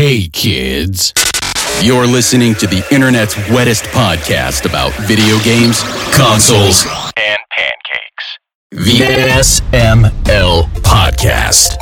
Hey kids, you're listening to the internet's wettest podcast about video games, consoles, and pancakes. The SML Podcast.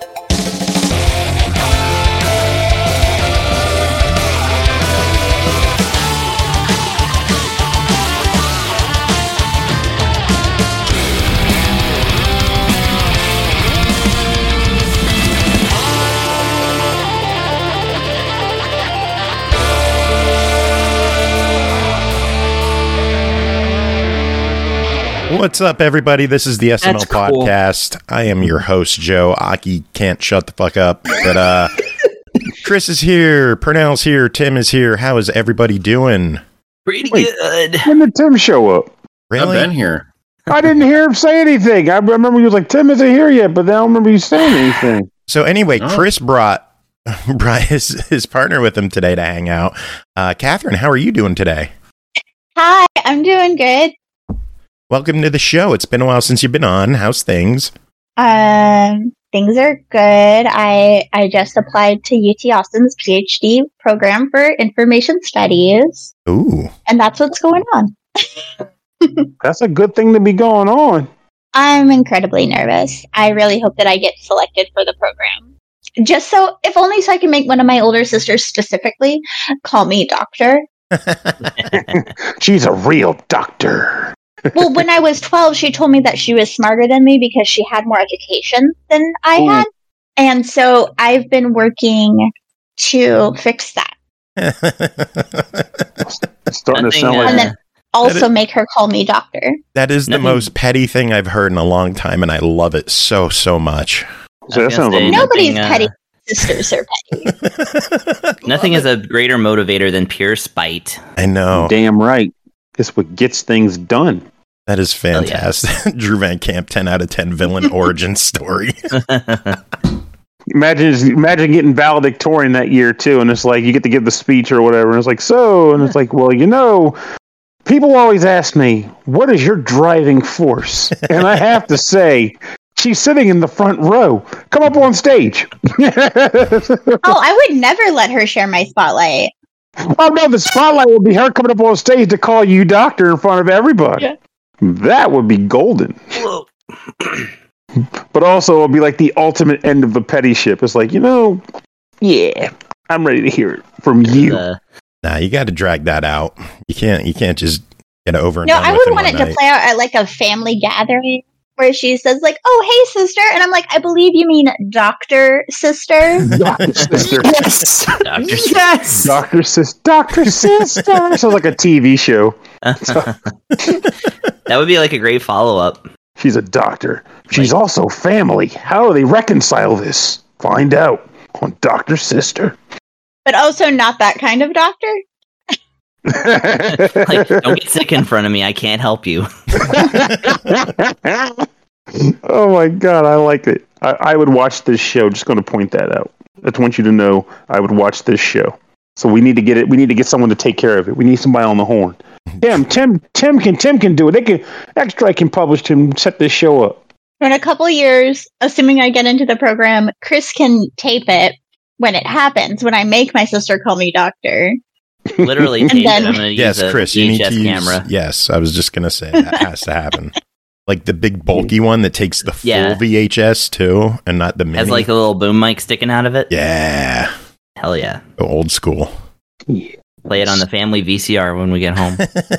What's up, everybody? This is the SML Podcast. I am your host, Joe. Aki can't shut the fuck up. But Chris is here. Purnell's here. Tim is here. How is everybody doing? Pretty good. When did Tim show up? Really? I've been here. I didn't hear him say anything. I remember he was like, Tim isn't here yet, but I don't remember you saying anything. So anyway, Chris brought his partner with him today to hang out. Catherine, how are you doing today? Hi, I'm doing good. Welcome to the show. It's been a while since you've been on. How's things? Things are good. I just applied to UT Austin's PhD program for information studies. Ooh. And that's what's going on. That's a good thing to be going on. I'm incredibly nervous. I really hope that I get selected for the program. Just so, if only so I can make one of my older sisters specifically call me doctor. She's a real doctor. Well, when I was 12, she told me that she was smarter than me because she had more education than I had. And so I've been working to fix that. It's starting to sound like... And then also make her call me doctor. That is the most petty thing I've heard in a long time, and I love it so much. So that sounds like Nobody's petty. Sisters are petty. Nothing is a greater motivator than pure spite. I know. Damn right. It's what gets things done. That is fantastic. Yeah. Drew Van Camp, 10 out of 10 villain origin story. Imagine getting valedictorian that year, too, and it's like, you get to give the speech or whatever, and it's like, and it's like, well, people always ask me, what is your driving force? And I have to say, she's sitting in the front row. Come up on stage. I would never let her share my spotlight. Oh, no, the spotlight would be her coming up on stage to call you doctor in front of everybody. Yeah. That would be golden. But also, it would be like the ultimate end of the petty ship. It's like, yeah, I'm ready to hear it from you. Nah, you got to drag that out. You can't just get over and No, done I with would want it to play out at like a family gathering where she says like, "Oh, hey, sister," and I'm like, "I believe you mean doctor sister." Doctor sister. Yes. Doctor sister. Yes. Doctor sister. Doctor sister. Sounds like a TV show. That would be like a great follow-up. She's a doctor. She's also family. How do they reconcile this? Find out on Doctor Sister. But also not that kind of doctor. Like, don't get sick in front of me. I can't help you. Oh my god, I like it. I would watch this show. Just going to point that out. I just want you to know I would watch this show. So we need to get it. We need to get someone to take care of it. We need somebody on the horn. Tim can do it. They can. Extra can publish and set this show up. In a couple of years, assuming I get into the program, Chris can tape it when it happens. When I make my sister call me doctor. Literally, tape it. I'm going to use a Chris, VHS you need to camera. Yes, I was just going to say that has to happen. Like the big bulky one that takes the full VHS too, and not the mini. Has like a little boom mic sticking out of it. Yeah. Hell yeah. Go old school. Yeah. Play it on the family VCR when we get home.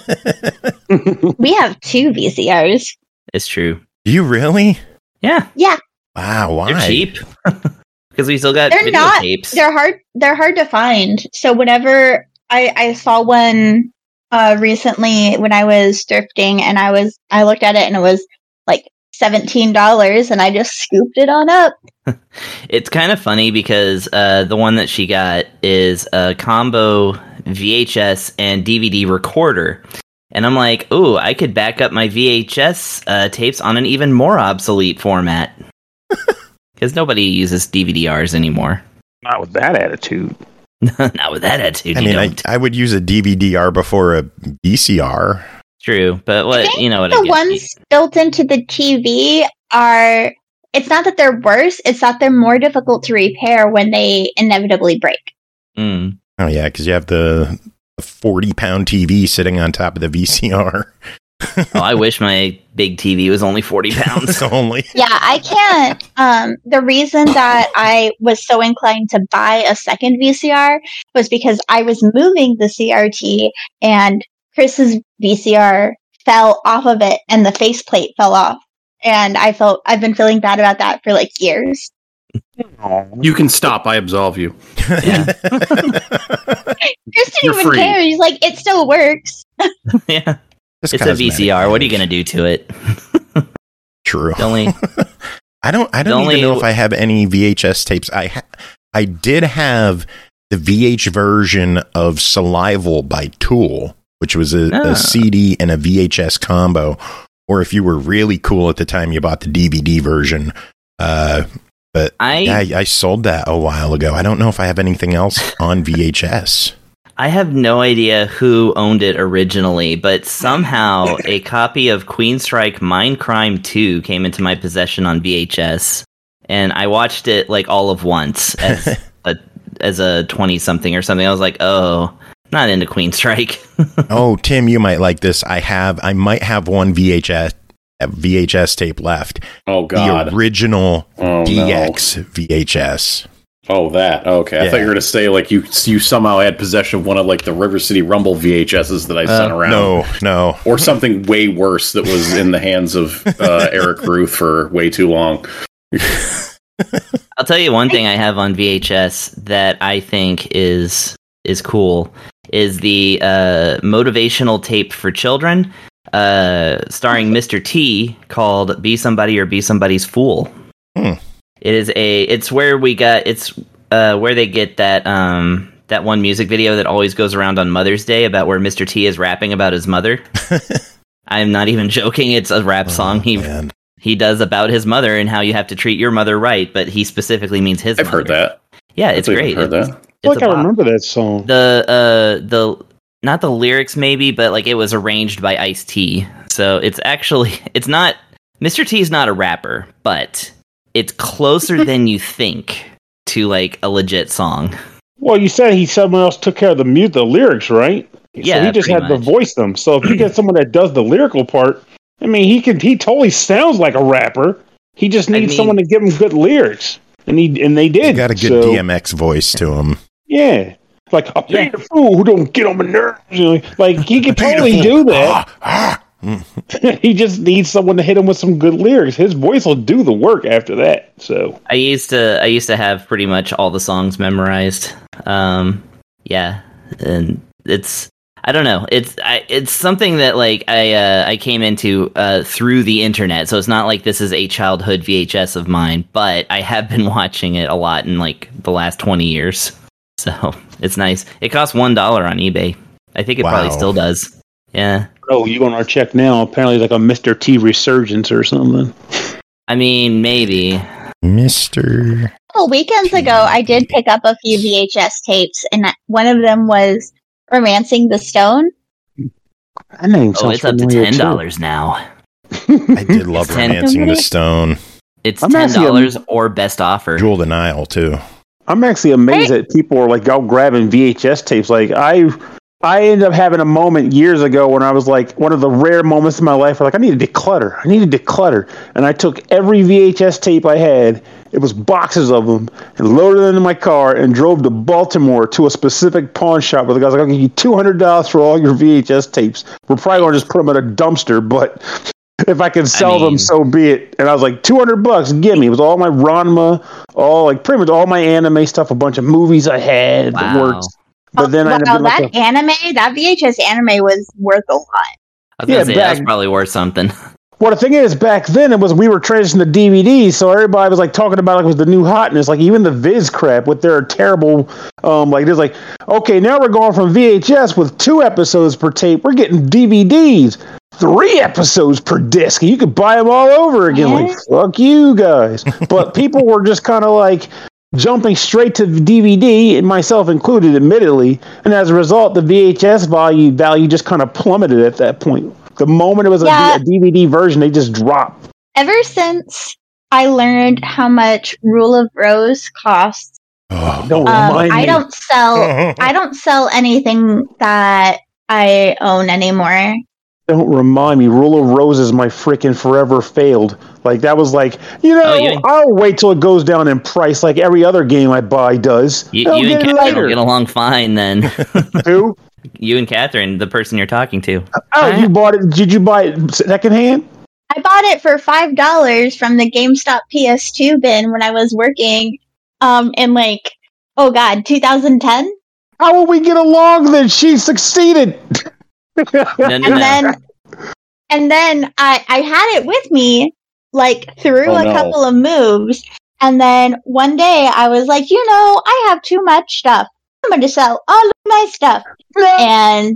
We have 2 VCRs. It's true. Do you really? Yeah. Yeah. Wow. Why? They're cheap. Because we still got videotapes. They're hard to find. So whenever I saw one recently when I was thrifting, and I looked at it and it was like $17, and I just scooped it on up. It's kind of funny because the one that she got is a combo VHS and DVD recorder. And I'm like, ooh, I could back up my VHS tapes on an even more obsolete format. Because nobody uses DVD-Rs anymore. Not with that attitude. Not with that attitude. I mean, I would use a DVD-R before a VCR. True, but what the ones built into the TV are it's not that they're worse, it's that they're more difficult to repair when they inevitably break. Mm. Oh, yeah, because you have the 40-pound TV sitting on top of the VCR. I wish my big TV was only 40 pounds. Only. Yeah, I can't. The reason that I was so inclined to buy a second VCR was because I was moving the CRT and Chris's VCR fell off of it and the faceplate fell off. And I've been feeling bad about that for like years. You can stop. I absolve you. Yeah. Chris You're didn't even free. care. He's like, it still works. Yeah. It's It's a VCR. What are you going to do to it? True. The only I don't even know if I have any VHS tapes. I did have the VH version of Salival by Tool, which was a CD and a VHS combo. Or if you were really cool at the time, you bought the DVD version. But I sold that a while ago. I don't know if I have anything else on VHS. I have no idea who owned it originally, but somehow a copy of Queenstrike Mindcrime 2 came into my possession on VHS, and I watched it like all of once as a 20-something or something. I was like, oh, not into Queenstrike. Oh, Tim, you might like this. I might have one VHS tape left. Oh, God. The original DX no. VHS. Oh, that. Okay. I thought you were going to say, like, you somehow had possession of one of, like, the River City Rumble VHSs that I sent around. No. Or something way worse that was in the hands of Eric Ruth for way too long. I'll tell you one thing I have on VHS that I think is cool is the motivational tape for children starring Mr. T called Be Somebody or Be Somebody's Fool. It's where they get that one music video that always goes around on Mother's Day about where Mr. T is rapping about his mother. I'm not even joking. It's a rap song he does about his mother and how you have to treat your mother right, but he specifically means his mother. I've heard that. Yeah, it's great. I've heard that. I feel like I remember that song. The not the lyrics maybe, but like it was arranged by Ice-T. So it's not Mr. T is not a rapper, but it's closer than you think to like a legit song. Well, you said someone else took care of the lyrics, right? Yeah, so he just had to voice them. So if you get someone that does the lyrical part, I mean, he totally sounds like a rapper. He just needs someone to give him good lyrics, and they did. He's got a good DMX voice to him. Yeah, like I paid a fool who don't get on my nerves. Like he could totally do that. He just needs someone to hit him with some good lyrics. His voice will do the work after that. So I used to have pretty much all the songs memorized. Yeah, and I don't know. It's something that like I came into through the internet. So it's not like this is a childhood VHS of mine, but I have been watching it a lot in like the last 20 years. So it's nice. It costs $1 on eBay. I think it probably still does. Yeah. Oh, you on our check now? Apparently, like a Mr. T resurgence or something. I mean, maybe. Mr. Well, weekends ago, I did pick up a few VHS tapes, and one of them was Romancing the Stone. That name sounds it's up to $10 now. I did love Romancing the Stone. It's $10 or best offer. Jewel the Nile too. I'm actually amazed that people are like out grabbing VHS tapes. Like I ended up having a moment years ago when I was like one of the rare moments in my life where like I need to declutter. And I took every VHS tape I had, it was boxes of them, and loaded them into my car and drove to Baltimore to a specific pawn shop where the guy's like, I'll give you $200 for all your VHS tapes. We're probably going to just put them in a dumpster, but if I can sell them, so be it. And I was like, $200, give me. It was all my Ranma, pretty much all my anime stuff, a bunch of movies I had that worked. But then that VHS anime was worth a lot. I was gonna say that's probably worth something. Well, the thing is, back then we were transitioning to DVDs, so everybody was like talking about it was the new hotness. Like even the Viz crap with their terrible, okay, now we're going from VHS with 2 episodes per tape. We're getting DVDs, 3 episodes per disc. You could buy them all over again. Like fuck you guys. But people were just kind of like jumping straight to DVD, and myself included, admittedly. And as a result, the VHS value just kind of plummeted at that point. The moment it was a DVD version, they just dropped. Ever since I learned how much Rule of Rose costs. Don't remind me. I don't sell anything that I own anymore. Don't remind me. Rule of Roses, my freaking forever failed. Like, that was like, I'll wait till it goes down in price like every other game I buy does. You and Catherine will get along fine then. Who? You and Catherine, the person you're talking to. You bought it? Did you buy it secondhand? I bought it for $5 from the GameStop PS2 bin when I was working in 2010. How will we get along then? She succeeded. No. And then I had it with me through a couple of moves, and then one day I was like, I have too much stuff. I'm going to sell all of my stuff. And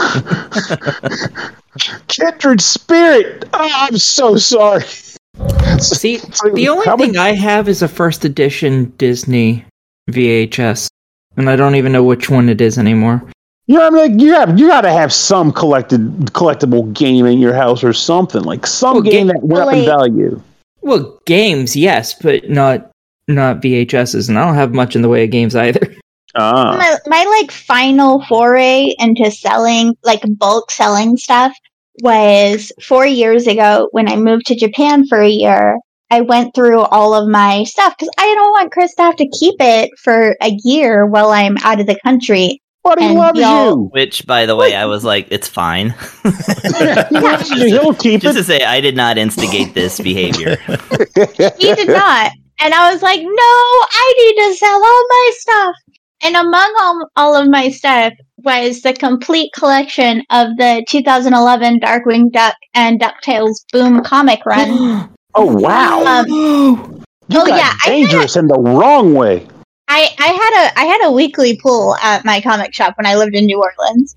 Kindred Spirit. Oh, I'm so sorry. See, the only thing I have is a first edition Disney VHS, and I don't even know which one it is anymore. You gotta have some collectible game in your house or something, like some game that went up in value. Well, games, yes, but not VHSs, and I don't have much in the way of games either. My final foray into selling, bulk selling stuff, was 4 years ago when I moved to Japan for a year. I went through all of my stuff because I don't want Chris to have to keep it for a year while I'm out of the country. But he loves you. Which, by the way, I was like, it's fine. He'll keep Just it. to say, I did not instigate this behavior. He did not. And I was like, no, I need to sell all my stuff. And among all of my stuff was the complete collection of the 2011 Darkwing Duck and DuckTales Boom comic run. Oh, wow. You got dangerous in the wrong way. I had a weekly pool at my comic shop when I lived in New Orleans.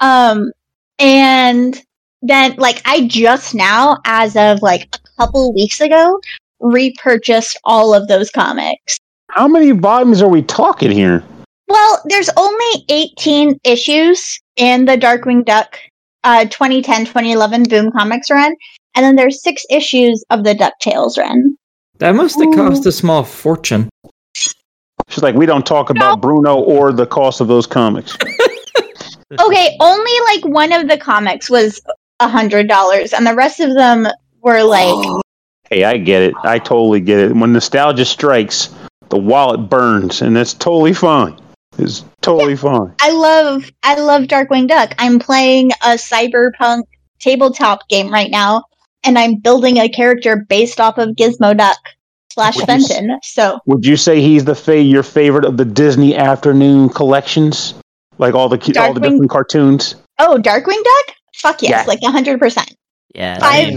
And then I just now, as of a couple weeks ago, repurchased all of those comics. How many volumes are we talking here? Well, there's only 18 issues in the Darkwing Duck 2010-2011 Boom Comics run, and then there's 6 issues of the DuckTales run. That must have cost a small fortune. She's like, we don't talk about Bruno or the cost of those comics. Okay, only one of the comics was $100, and the rest of them were Hey, I get it. I totally get it. When nostalgia strikes, the wallet burns, and that's totally fine. It's totally fine. I love Darkwing Duck. I'm playing a cyberpunk tabletop game right now, and I'm building a character based off of Gizmo Duck / Fenton. So, would you say he's your favorite of the Disney afternoon collections? All the different cartoons? Oh, Darkwing Duck? Fuck yes, 100%. Yeah.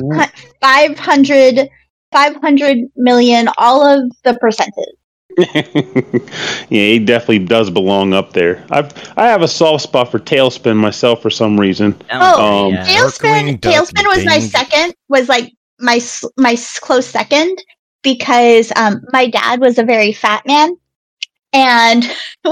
500 million, all of the percentage. Yeah, he definitely does belong up there. I have a soft spot for Tailspin myself for some reason. Tailspin was my second. Was my close second because my dad was a very fat man, and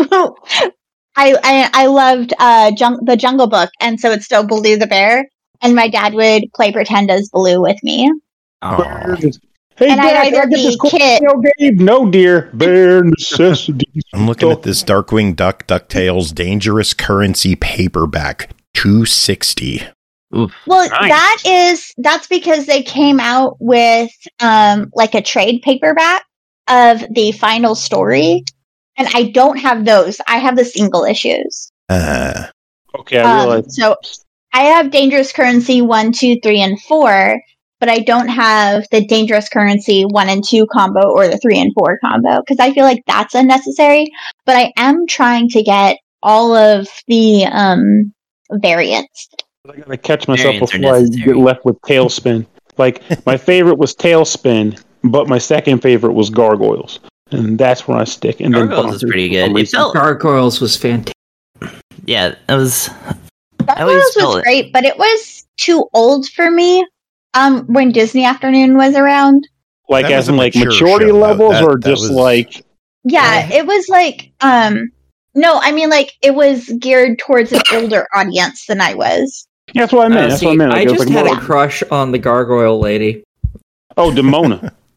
I loved the Jungle Book, and so it's still Baloo the bear, and my dad would play pretend as Baloo with me. Aww. Hey, and Dad, I'd either be Kit. No, dear. Bare necessities. I'm looking at this Darkwing Duck DuckTales Dangerous Currency paperback, $260. Oof. Well, nice. that's because they came out with a trade paperback of the final story, and I don't have those. I have the single issues. Okay, I realize. So I have Dangerous Currency 1, 2, 3, and 4. But I don't have the Dangerous Currency 1 and 2 combo or the 3 and 4 combo because I feel like that's unnecessary. But I am trying to get all of the variants. I gotta catch myself before I get left with Tailspin. My favorite was Tailspin, but my second favorite was Gargoyles, and that's where I stick. And Gargoyles was pretty good. Gargoyles was fantastic. Yeah, it was. Gargoyles was great, but it was too old for me. When Disney Afternoon was around, as in maturity levels, or just yeah, it was no, I mean it was geared towards an older audience than I was. Yeah, that's what I meant. I just had a crush on the Gargoyle lady. Oh, Demona.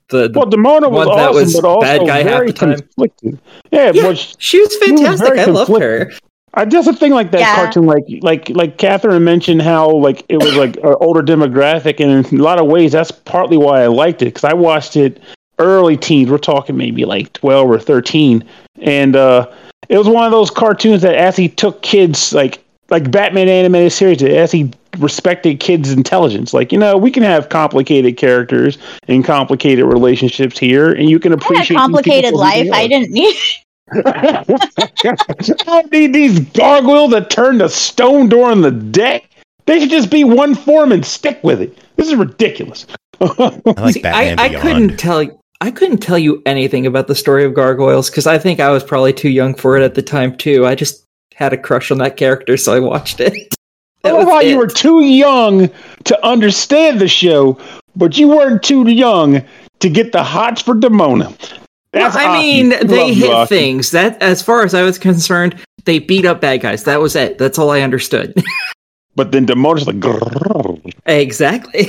Demona was awesome, was but also bad guy very half the time. conflicted. Yeah, she was fantastic. I loved her. Just a thing like that cartoon, like Catherine mentioned, how like it was like an older demographic, and in a lot of ways, that's partly why I liked it, because I watched it early teens. We're talking maybe like 12 or 13, and it was one of those cartoons that as he took kids like Batman animated series, as he respected kids' intelligence. Like, we can have complicated characters and complicated relationships here, and you can appreciate a complicated life. I didn't need. I don't need these gargoyles that turn the stone door on the deck. They should just be one form and stick with it. This is ridiculous. I couldn't tell you anything about the story of gargoyles because I think I was probably too young for it at the time too. I just had a crush on that character, so I watched it. You were too young to understand the show, but you weren't too young to get the hots for Demona. They hit things. That, as far as I was concerned, they beat up bad guys. That was it. That's all I understood. But then Demona's like, grrr. Exactly.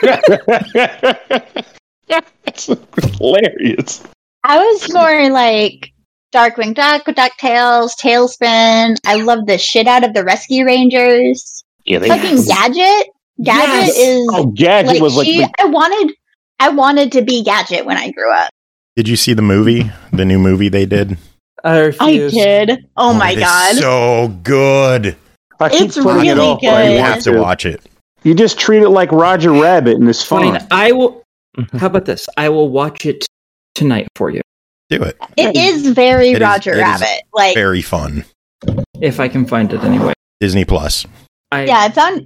That's hilarious. I was more like Darkwing Duck, DuckTales, Tailspin. I love the shit out of the Rescue Rangers. Yeah, fucking Gadget. Gadget is. Oh, Gadget was like. I wanted to be Gadget when I grew up. Did you see the movie? The new movie they did? I did. Oh my god. So good. It's really good. You have to watch it. You just treat it like Roger Rabbit and it's fine. I will. How about this? I will watch it tonight for you. Do it. It is very Roger Rabbit. Like very fun. If I can find it anyway. Disney Plus. Yeah, it's on.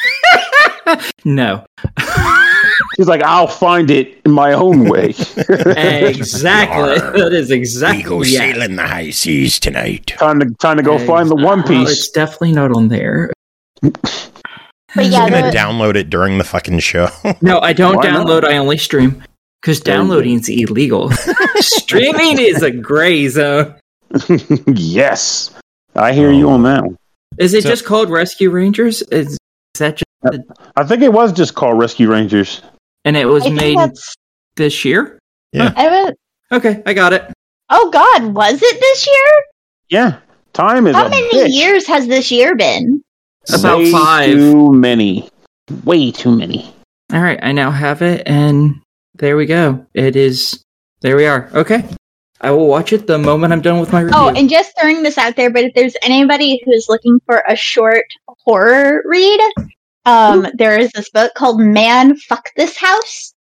No. He's like, I'll find it in my own way. Exactly. That is exactly. We go sailing the high seas tonight. Time to go find the One Piece. It's definitely not on there. But yeah, I'm gonna download it during the fucking show. No, I don't download. I only stream because downloading's illegal. Streaming is a gray zone. Yes, I hear you on that one. Is it just called Rescue Rangers? Is that just? I think it was just called Rescue Rangers, and it was made this year. Yeah. Okay, I got it. Oh God, was it this year? Yeah, time is. How many years has this year been? About 5. Too many. Way too many. All right, I now have it, and there we go. It is. There we are. Okay. I will watch it the moment I'm done with my review. Oh, and just throwing this out there, but if there's anybody who's looking for a short horror read, there is this book called Man, Fuck This House.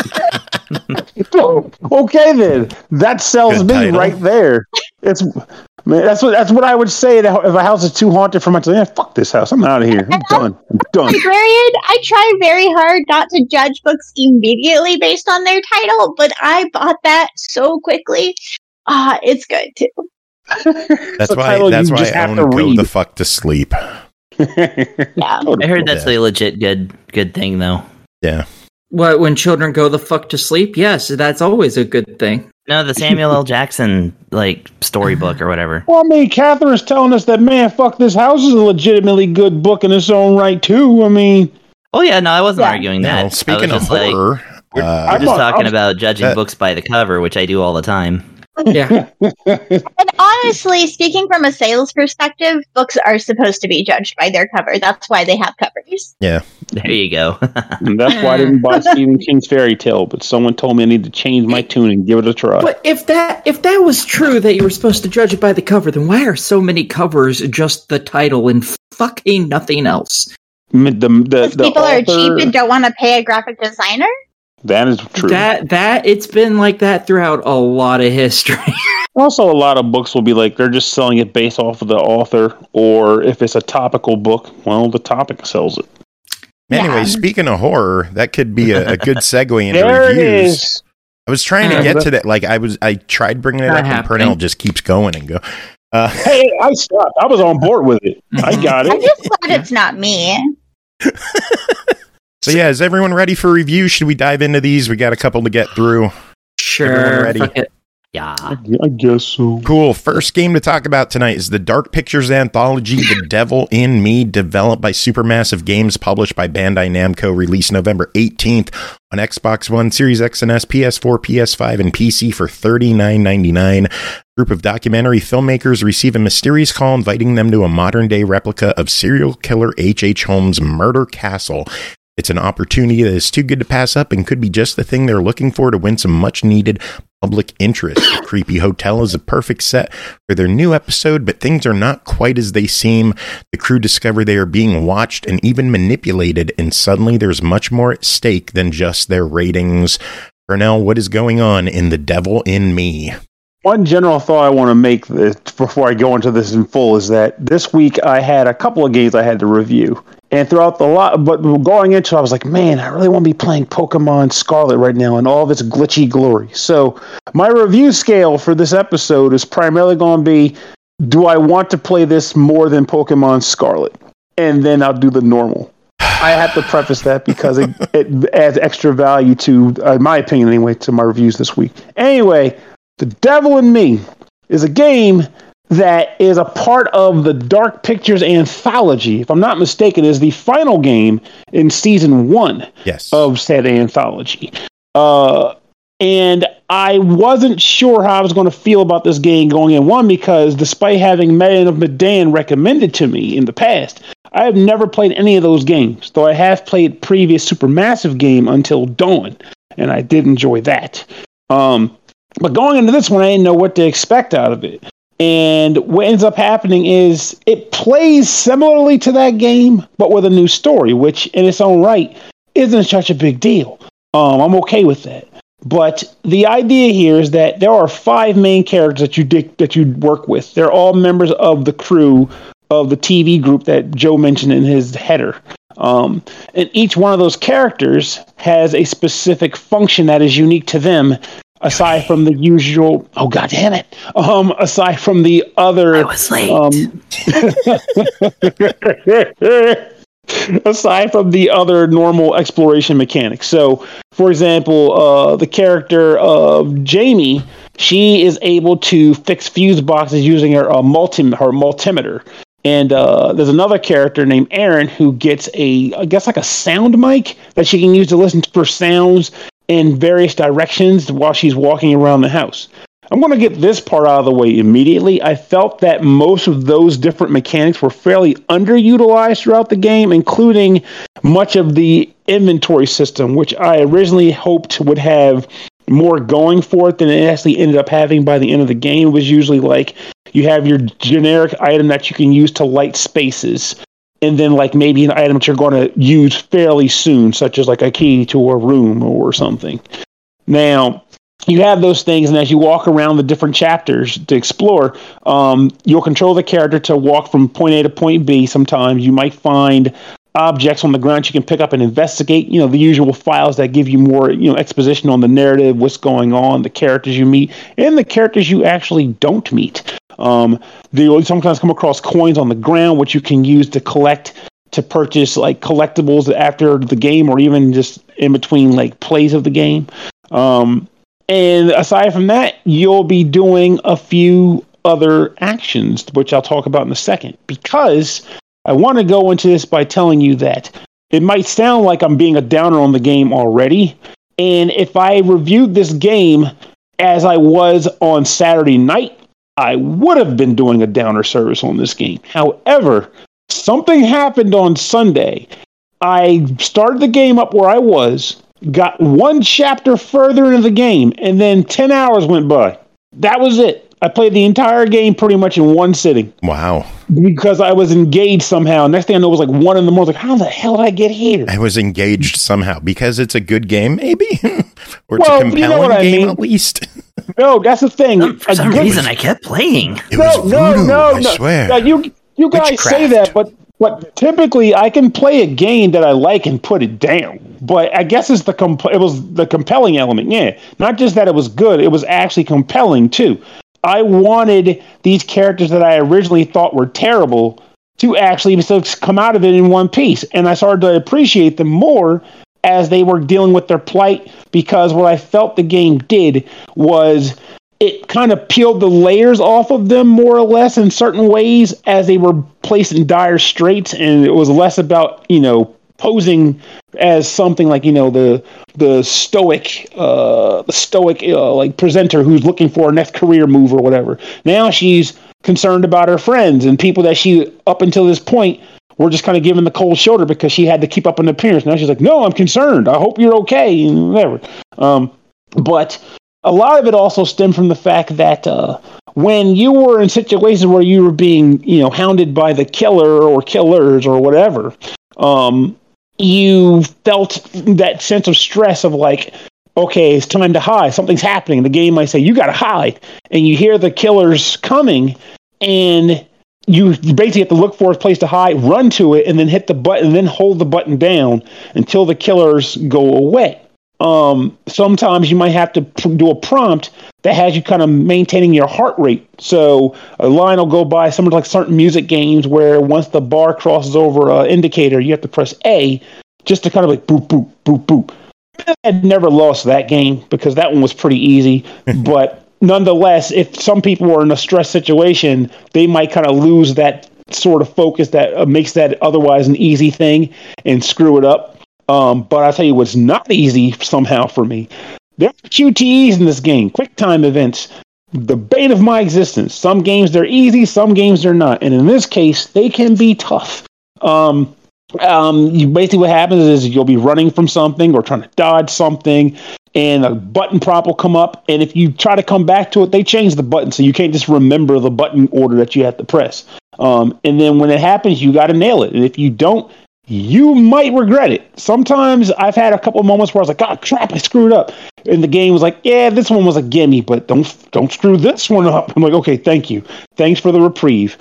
Okay, then. That sells me right there. That's what I would say if a house is too haunted for my time. Yeah, fuck this house. I'm out of here. I'm done. Librarian, I try very hard not to judge books immediately based on their title, but I bought that so quickly. It's good too. That's why I own Go the Fuck to Sleep. Yeah, I heard that's a legit good thing though. Yeah. What, when children go the fuck to sleep? Yes, that's always a good thing. No, the Samuel L. Jackson storybook or whatever. Well, I mean, Catherine's telling us that Man, Fuck This House is a legitimately good book in its own right too. I mean, oh yeah, no, I wasn't arguing that. No, speaking of horror, we're just talking about judging books by the cover, which I do all the time. Yeah. And honestly, speaking from a sales perspective, books are supposed to be judged by their cover. That's why they have covers. Yeah. There you go. And that's why I didn't buy Stephen King's Fairy Tale, but someone told me I need to change my tune and give it a try. But if that was true that you were supposed to judge it by the cover, then why are so many covers just the title and fucking nothing else? Because people are cheap and don't want to pay a graphic designer? That is true. That it's been like that throughout a lot of history. Also, a lot of books will be like they're just selling it based off of the author, or if it's a topical book, well, the topic sells it. Anyway, speaking of horror, that could be a good segue into there reviews. It is. I was trying to get to that. Like I tried bringing it up, and Purnell just keeps going and go. Hey, I stopped. I was on board with it. I got it. I'm just glad it's not me. So yeah, is everyone ready for review? Should we dive into these? We got a couple to get through. Sure. Everyone ready? Fuck it. Yeah. I guess so. Cool. First game to talk about tonight is the Dark Pictures anthology, The Devil in Me, developed by Supermassive Games, published by Bandai Namco, released November 18th on Xbox One, Series X and S, PS4, PS5, and PC for $39.99. Group of documentary filmmakers receive a mysterious call inviting them to a modern-day replica of serial killer H.H. Holmes' murder castle. It's an opportunity that is too good to pass up and could be just the thing they're looking for to win some much-needed public interest. The creepy hotel is a perfect set for their new episode, but things are not quite as they seem. The crew discover they are being watched and even manipulated, and suddenly there's much more at stake than just their ratings. Pernell, what is going on in The Devil in Me? One general thought I want to make before I go into this in full is that this week I had a couple of games I had to review. And throughout the lot, but going into it, I was like, man, I really want to be playing Pokemon Scarlet right now in all of its glitchy glory. So my review scale for this episode is primarily going to be, do I want to play this more than Pokemon Scarlet? And then I'll do the normal. I have to preface that because it adds extra value to, in my opinion anyway, to my reviews this week. Anyway, The Devil in Me is a game that is a part of the Dark Pictures anthology. If I'm not mistaken, is the final game in season 1 of said anthology. And I wasn't sure how I was going to feel about this game going in. One, because despite having Man of Medan recommended to me in the past, I have never played any of those games, though I have played previous Supermassive game Until Dawn, and I did enjoy that. But going into this one, I didn't know what to expect out of it. And what ends up happening is it plays similarly to that game, but with a new story, which in its own right isn't such a big deal. I'm okay with that. But the idea here is that there are 5 main characters that you work with. They're all members of the crew of the TV group that Joe mentioned in his header. And each one of those characters has a specific function that is unique to them. Aside from the usual, oh god damn it! Aside from the other, I was late. Aside from the other normal exploration mechanics. So, for example, the character of Jamie, she is able to fix fuse boxes using her multimeter. And there's another character named Aaron who gets I guess like a sound mic that she can use to listen for sounds in various directions while she's walking around the house. I'm going to get this part out of the way immediately. I felt that most of those different mechanics were fairly underutilized throughout the game, including much of the inventory system, which I originally hoped would have more going for it than it actually ended up having by the end of the game. It was usually like you have your generic item that you can use to light spaces, and then like maybe an item that you're going to use fairly soon, such as like a key to a room or something. Now, you have those things, and as you walk around the different chapters to explore, you'll control the character to walk from point A to point B. Sometimes you might find objects on the ground you can pick up and investigate, the usual files that give you more, exposition on the narrative, what's going on, the characters you meet, and the characters you actually don't meet. You'll sometimes come across coins on the ground, which you can use to purchase like collectibles after the game, or even just in between like plays of the game. And aside from that, you'll be doing a few other actions, which I'll talk about in a second, because I want to go into this by telling you that it might sound like I'm being a downer on the game already. And if I reviewed this game as I was on Saturday night, I would have been doing a downer service on this game. However, something happened on Sunday. I started the game up where I was, got one chapter further into the game, and then 10 hours went by. That was it. I played the entire game pretty much in one sitting. Wow. Because I was engaged somehow. Next thing I know, it was like 1 a.m. I was like, how the hell did I get here? I was engaged somehow. Because it's a good game, maybe? Or it's a compelling game, at least? No, that's the thing. For some reason, I kept playing. It was voodoo, I swear. No, you guys Witchcraft. say that, but typically I can play a game that I like and put it down. But I guess it was the compelling element. Yeah, not just that it was good; it was actually compelling too. I wanted these characters that I originally thought were terrible to actually come out of it in one piece, and I started to appreciate them more as they were dealing with their plight. Because what I felt the game did was it kind of peeled the layers off of them more or less in certain ways as they were placed in dire straits, and it was less about, posing as something like, the stoic like presenter who's looking for a next career move or whatever. Now she's concerned about her friends and people that she, up until this point, were just kind of giving the cold shoulder because she had to keep up an appearance. Now she's like, no, I'm concerned. I hope you're okay, and whatever. But a lot of it also stemmed from the fact that when you were in situations where you were being, hounded by the killer or killers or whatever, you felt that sense of stress of like, okay, it's time to hide. Something's happening. The game might say, you got to hide. And you hear the killers coming, and you basically have to look for a place to hide, run to it, and then hit the button, and then hold the button down until the killers go away. Sometimes you might have to do a prompt that has you kind of maintaining your heart rate. So a line will go by, similar to like certain music games where once the bar crosses over an indicator, you have to press A just to kind of like boop, boop, boop, boop. I never lost that game because that one was pretty easy. But nonetheless, if some people are in a stress situation, they might kind of lose that sort of focus that makes that otherwise an easy thing and screw it up. But I'll tell you what's not easy somehow for me. There are QTEs in this game, quick time events, the bane of my existence. Some games they're easy, some games they're not. And in this case, they can be tough. You basically what happens is you'll be running from something or trying to dodge something, and a button prompt will come up. And if you try to come back to it, they change the button, so you can't just remember the button order that you have to press. And then when it happens, you got to nail it. And if you don't, you might regret it. Sometimes I've had a couple of moments where I was like, "God, crap, I screwed up." And the game was like, "Yeah, this one was a gimme, but don't screw this one up." I'm like, "Okay, thank you. Thanks for the reprieve."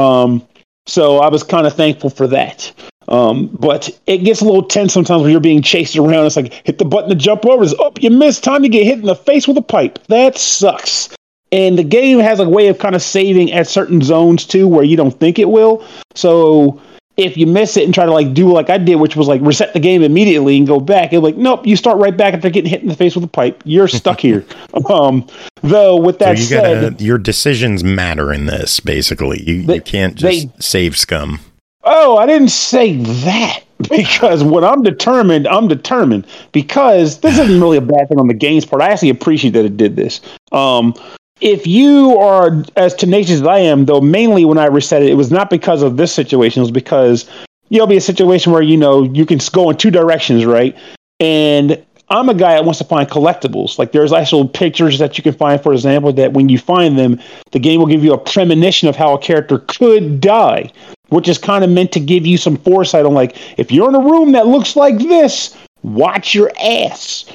So I was kind of thankful for that. But it gets a little tense sometimes when you're being chased around. It's like, hit the button to jump over. It's, oh, you missed. Time to get hit in the face with a pipe. That sucks. And the game has a way of kind of saving at certain zones too, where you don't think it will. So if you miss it and try to like do like I did, which was like reset the game immediately and go back, it's like, nope, you start right back after getting hit in the face with a pipe. You're stuck here. Though with that said, your decisions matter in this. Basically, you can't just save scum. Oh, I didn't say that, because when I'm determined, because this isn't really a bad thing on the game's part. I actually appreciate that it did this. If you are as tenacious as I am, though, mainly when I reset it, it was not because of this situation. It was because you'll be a situation where, you can go in two directions, right? And I'm a guy that wants to find collectibles. Like there's actual pictures that you can find, for example, that when you find them, the game will give you a premonition of how a character could die, which is kind of meant to give you some foresight on like, if you're in a room that looks like this, watch your ass.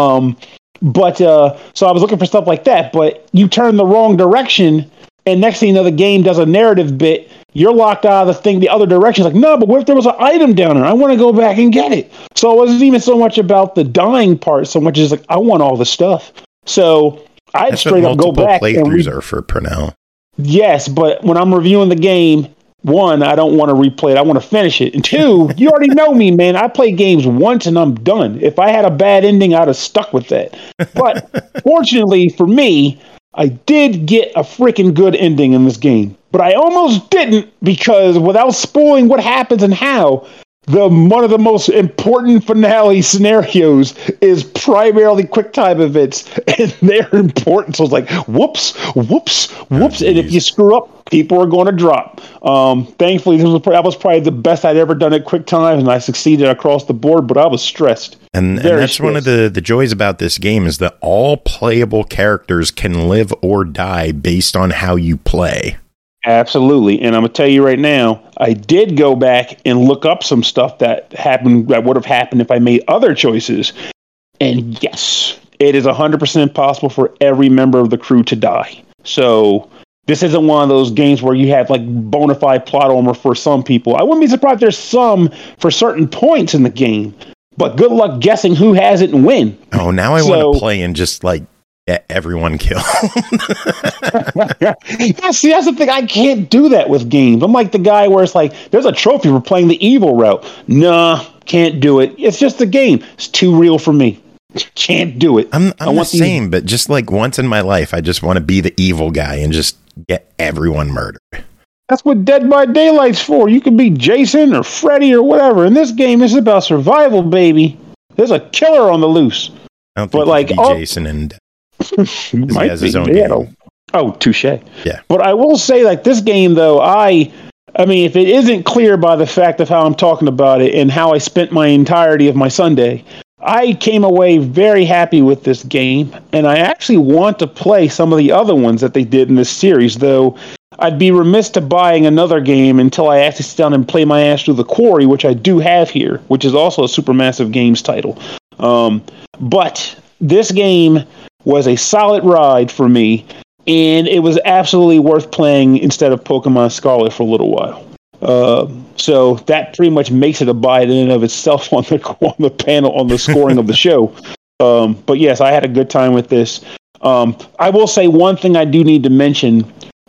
So I was looking for stuff like that, but you turn the wrong direction, and next thing you know, the game does a narrative bit. You're locked out of the thing the other direction. It's like, no, but what if there was an item down there? I want to go back and get it. So it wasn't even so much about the dying part, so much as like, I want all the stuff. So I'd straight up go back. Playthroughs are for Pernell. Yes, but when I'm reviewing the game, one, I don't want to replay it. I want to finish it. And two, you already know me, man. I play games once and I'm done. If I had a bad ending, I'd have stuck with that. But fortunately for me, I did get a freaking good ending in this game. But I almost didn't, because without spoiling what happens and how, one of the most important finale scenarios is primarily quick time events, and they're important. So it's like, whoops. And if you screw up, people are going to drop. Thankfully, that was probably the best I'd ever done at quick time, and I succeeded across the board, but I was stressed. And that's stressed. One of the joys about this game is that all playable characters can live or die based on how you play. Absolutely. And I'm going to tell you right now, I did go back and look up some stuff that would have happened if I made other choices. And yes, it is 100% possible for every member of the crew to die. So this isn't one of those games where you have like bona fide plot armor for some people. I wouldn't be surprised if there's some for certain points in the game. But good luck guessing who has it and when. Oh, now I want to play and just like everyone killed. See, that's the thing. I can't do that with games. I'm like the guy where it's like, there's a trophy for playing the evil route. Nah, can't do it. It's just a game. It's too real for me. Can't do it. I'm the same, but just like once in my life, I just want to be the evil guy and just get everyone murdered. That's what Dead by Daylight's for. You could be Jason or Freddy or whatever. In this game, it's about survival, baby. There's a killer on the loose. I don't think he could be Jason and he has his own game. Oh, touche. Yeah. But I will say, like, this game, though, I mean, if it isn't clear by the fact of how I'm talking about it and how I spent my entirety of my Sunday, I came away very happy with this game, and I actually want to play some of the other ones that they did in this series, though I'd be remiss to buying another game until I actually sit down and play my ass through The Quarry, which I do have here, which is also a Supermassive Games title. But this game was a solid ride for me, and it was absolutely worth playing instead of Pokemon Scarlet for a little while. So that pretty much makes it a buy in and of itself on the panel on the scoring of the show. But yes, I had a good time with this. I will say one thing I do need to mention.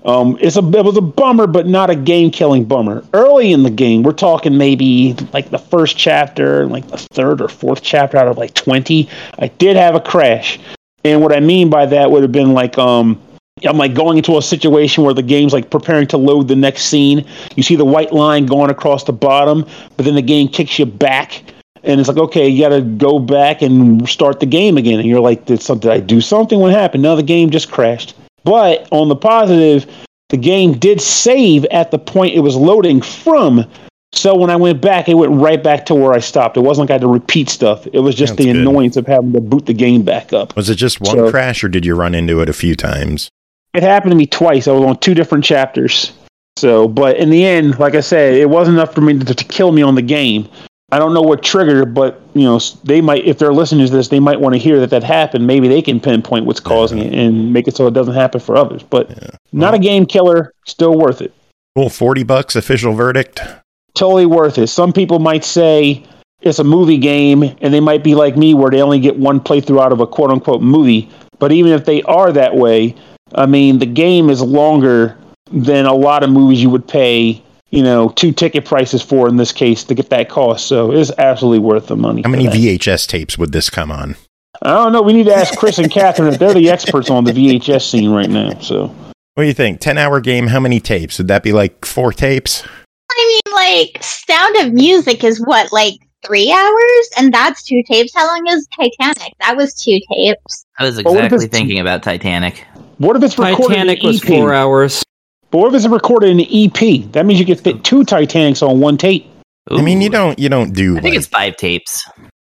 It was a bummer, but not a game-killing bummer. Early in the game, we're talking maybe like the first chapter, like the third or fourth chapter out of like 20. I did have a crash, and what I mean by that would have been like I'm like going into a situation where the game's like preparing to load the next scene. You see the white line going across the bottom, but then the game kicks you back. And it's like, okay, you got to go back and start the game again. And you're like, did I do something? What happened? No, the game just crashed. But on the positive, the game did save at the point it was loading from. So when I went back, it went right back to where I stopped. It wasn't like I had to repeat stuff. It was just annoyance of having to boot the game back up. Was it just one crash, or did you run into it a few times? It happened to me twice. I was on 2 different chapters. So, but in the end, like I said, it wasn't enough for me to kill me on the game. I don't know what triggered, but they might, if they're listening to this, they might want to hear that happened. Maybe they can pinpoint what's causing it and make it so it doesn't happen for others. But not a game killer, still worth it. Cool, $40 official verdict. Totally worth it. Some people might say it's a movie game, and they might be like me, where they only get one playthrough out of a quote unquote movie. But even if they are that way, I mean, the game is longer than a lot of movies you would pay 2 ticket prices for in this case to get that cost. So it's absolutely worth the money. How many VHS tapes would this come on? I don't know. We need to ask Chris and Catherine if they're the experts on the VHS scene right now. So what do you think? 10-hour game, how many tapes? Would that be like 4 tapes? I mean, like, Sound of Music is what, like 3 hours? And that's 2 tapes. How long is Titanic? That was 2 tapes. I was exactly thinking about Titanic. What if it's recorded Titanic was 4 hours. But what if it's recorded in an EP? That means you can fit 2 Titanics on 1 tape. Ooh. I mean, you don't do. I think it's 5 tapes.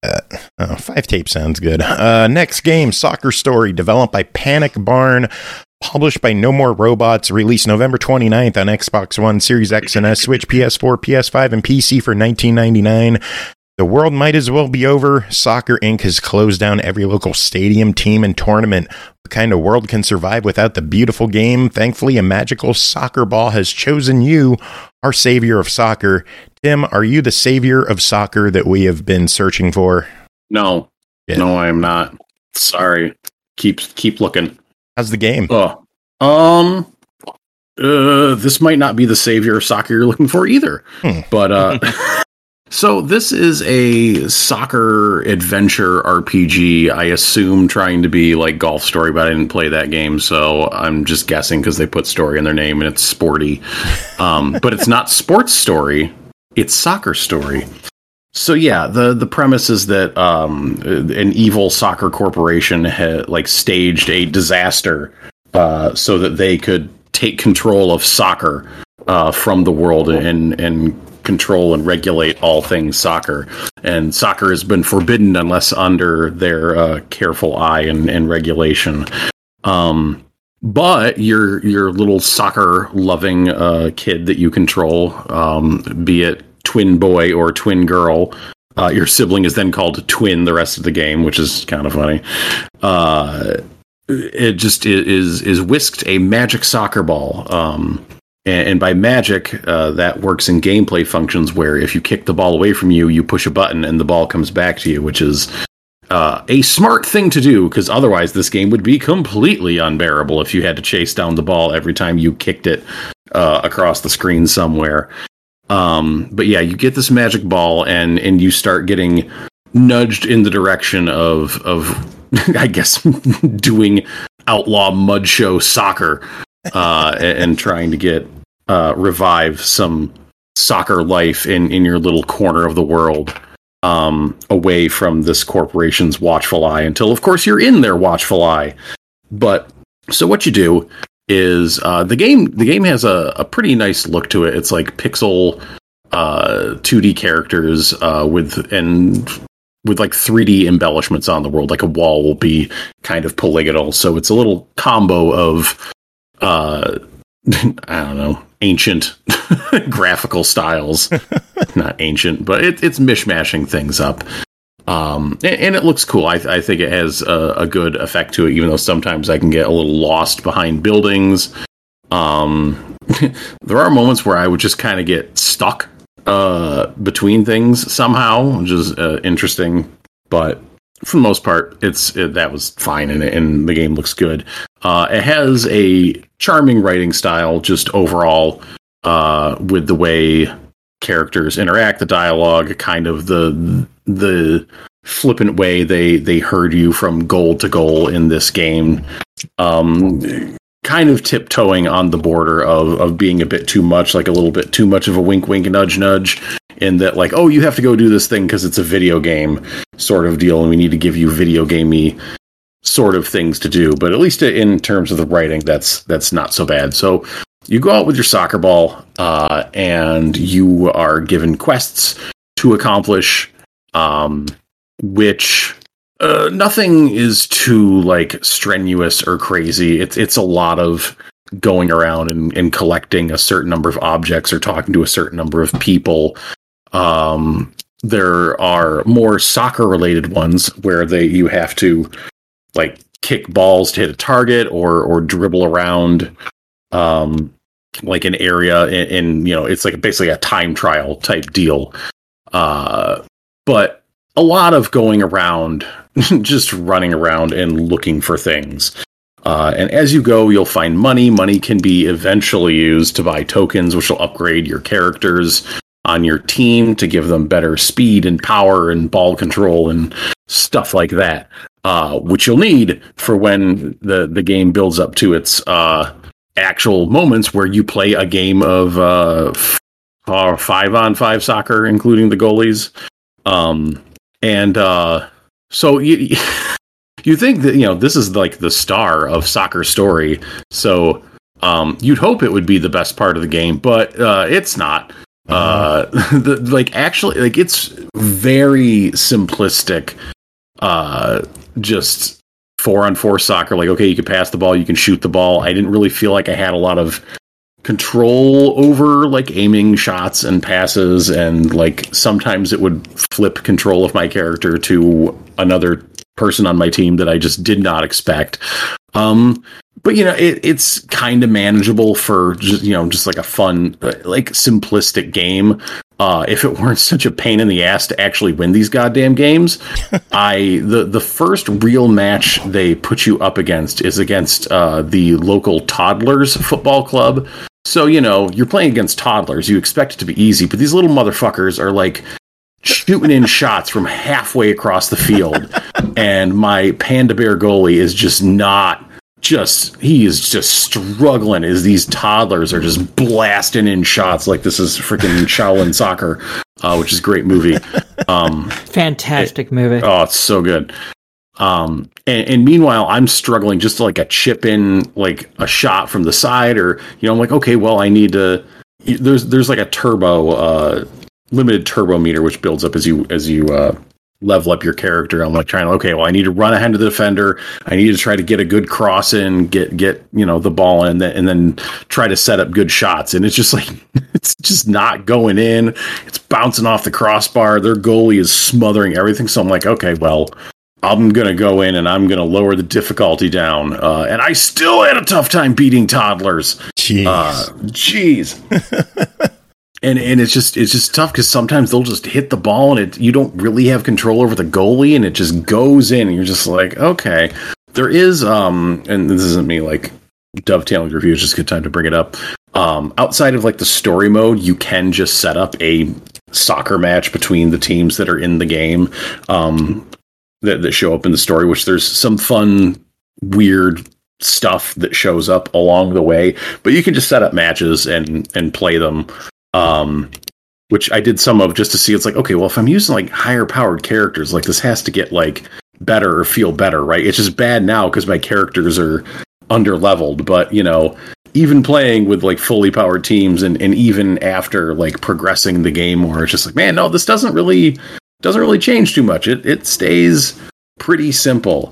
5 tapes sounds good. Next game, Soccer Story, developed by Panic Barn, published by No More Robots, released November 29th on Xbox One, Series X and S, Switch, PS4, PS5, and PC for $19.99. The world might as well be over. Soccer Inc. has closed down every local stadium, team, and tournament. What kind of world can survive without the beautiful game? Thankfully, a magical soccer ball has chosen you, our savior of soccer. Tim, are you the savior of soccer that we have been searching for? No. Yeah. No, I am not. Sorry. Keep looking. How's the game? This might not be the savior of soccer you're looking for either. But so this is a soccer adventure RPG, I assume, trying to be like Golf Story, but I didn't play that game, so I'm just guessing because they put story in their name and it's sporty. But it's not Sports Story, it's Soccer Story. So yeah, the premise is that an evil soccer corporation had staged a disaster so that they could take control of soccer from the world and control and regulate all things soccer. And soccer has been forbidden unless under their careful eye and regulation. But your little soccer loving kid that you control, be it twin boy or twin girl, your sibling is then called Twin the rest of the game, which is kind of funny. It just is whisked a magic soccer ball. And by magic, that works in gameplay functions where if you kick the ball away from you, you push a button and the ball comes back to you, which is a smart thing to do, because otherwise this game would be completely unbearable if you had to chase down the ball every time you kicked it across the screen somewhere. But yeah, you get this magic ball and you start getting nudged in the direction of I guess doing outlaw mud show soccer and trying to get revive some soccer life in your little corner of the world, away from this corporation's watchful eye, until of course you're in their watchful eye. But so what you do is the game has a pretty nice look to it. It's like pixel 2D characters with like 3D embellishments on the world. Like a wall will be kind of polygonal, so it's a little combo of I don't know, ancient graphical styles. Not ancient, but it's mishmashing things up. And it looks cool. I think it has a good effect to it, even though sometimes I can get a little lost behind buildings. There are moments where I would just kind of get stuck between things somehow, which is interesting. But for the most part, that was fine, and the game looks good. It has a charming writing style, just overall, with the way characters interact, the dialogue, kind of the flippant way they herd you from goal to goal in this game. Kind of tiptoeing on the border of being a bit too much, like a little bit too much of a wink, wink, nudge, nudge, in that, like, oh, you have to go do this thing because it's a video game sort of deal, and we need to give you video gamey sort of things to do. But at least in terms of the writing, that's not so bad. So you go out with your soccer ball, and you are given quests to accomplish, which nothing is too like strenuous or crazy. It's a lot of going around and collecting a certain number of objects or talking to a certain number of people. There are more soccer related ones where you have to like kick balls to hit a target or dribble around like an area in it's like basically a time trial type deal. But a lot of going around, just running around and looking for things. And as you go, you'll find money. Money can be eventually used to buy tokens, which will upgrade your characters on your team to give them better speed and power and ball control and stuff like that, which you'll need for when the game builds up to its actual moments where you play a game of 5-on-5 soccer, including the goalies. So you think that, this is like the star of Soccer Story. So, you'd hope it would be the best part of the game, but, it's not. It's very simplistic. Just 4-on-4 soccer. Like, okay, you can pass the ball, you can shoot the ball. I didn't really feel like I had a lot of control over like aiming shots and passes, and like sometimes it would flip control of my character to another person on my team that I just did not expect. But it's kind of manageable for just like a fun, like simplistic game. If it weren't such a pain in the ass to actually win these goddamn games, the first real match they put you up against is against the local toddlers football club. So, you're playing against toddlers. You expect it to be easy, but these little motherfuckers are like shooting in shots from halfway across the field. And my Panda Bear goalie is he is just struggling as these toddlers are just blasting in shots like this is freaking Shaolin Soccer, which is a great movie. Fantastic movie. Oh, it's so good. And meanwhile, I'm struggling just to like a chip in like a shot from the side, or I'm like, okay, well, I need to. There's like a turbo limited turbo meter which builds up as you level up your character. I'm like trying to, okay, well, I need to run ahead of the defender. I need to try to get a good cross in, get the ball in, and then try to set up good shots. And it's just like, it's just not going in. It's bouncing off the crossbar. Their goalie is smothering everything. So I'm like, okay, well, I'm going to go in and I'm going to lower the difficulty down. And I still had a tough time beating toddlers. Jeez. And it's just tough because sometimes they'll just hit the ball and you don't really have control over the goalie and it just goes in and you're just like, okay. There is, and this isn't me like dovetailing the review, it's just a good time to bring it up. Outside of like the story mode, you can just set up a soccer match between the teams that are in the game that show up in the story, which there's some fun, weird stuff that shows up along the way, but you can just set up matches and play them, which I did some of just to see. It's like, okay, well, if I'm using like higher powered characters, like this has to get like better or feel better, right? It's just bad now because my characters are under leveled, but you know, even playing with like fully powered teams and even after like progressing the game more, it's just like, man, no, this doesn't really change too much. It stays pretty simple.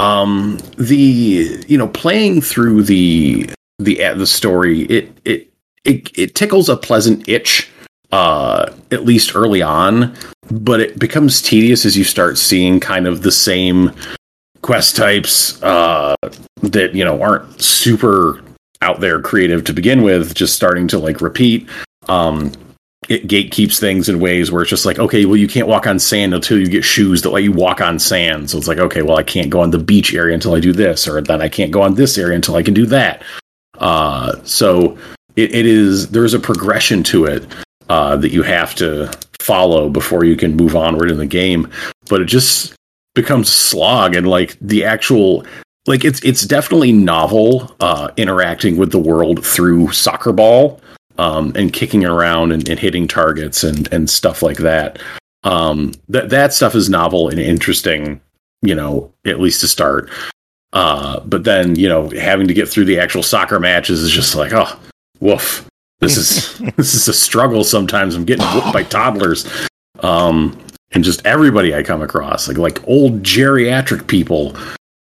Playing through the story, it tickles a pleasant itch, at least early on, but it becomes tedious as you start seeing kind of the same quest types, that, you know, aren't super out there creative to begin with, just starting to like repeat. It gatekeeps things in ways where it's just like, okay, well, you can't walk on sand until you get shoes that let you walk on sand. So it's like, okay, well, I can't go on the beach area until I do this, or then I can't go on this area until I can do that. So there's a progression to it that you have to follow before you can move onward in the game. But it just becomes a slog, and like the actual, like it's definitely novel interacting with the world through soccer ball. And kicking around and hitting targets and stuff like that. That stuff is novel and interesting, you know, at least to start. But then, you know, having to get through the actual soccer matches is just like, oh, woof. This is a struggle sometimes. I'm getting whooped by toddlers. And just everybody I come across, like old geriatric people,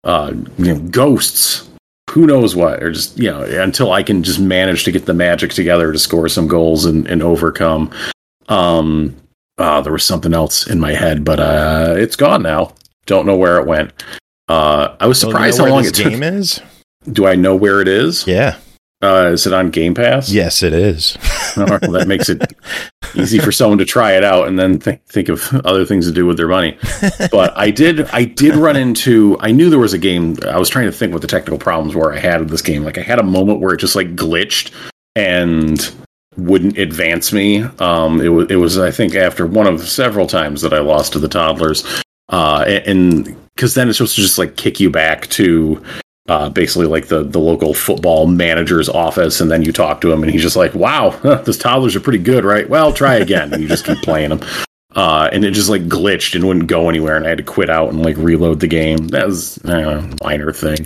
ghosts. Who knows what, or just, you know, until I can just manage to get the magic together to score some goals and overcome. There was something else in my head, but it's gone now. Don't know where it went. I was surprised how long this game is. Do I know where it is? Yeah. Is it on Game Pass? Yes, it is. Well, that makes it easy for someone to try it out and then think of other things to do with their money. But I did run into, I knew there was a game. I was trying to think what the technical problems were I had with this game. Like I had a moment where it just like glitched and wouldn't advance me. It was, I think, after one of several times that I lost to the toddlers. And because then it's supposed to just like kick you back to basically like the local football manager's office, and then you talk to him and he's just like, wow, those toddlers are pretty good, right? Well, try again. And you just keep playing them. And it just like glitched and wouldn't go anywhere, and I had to quit out and like reload the game. That was a minor thing.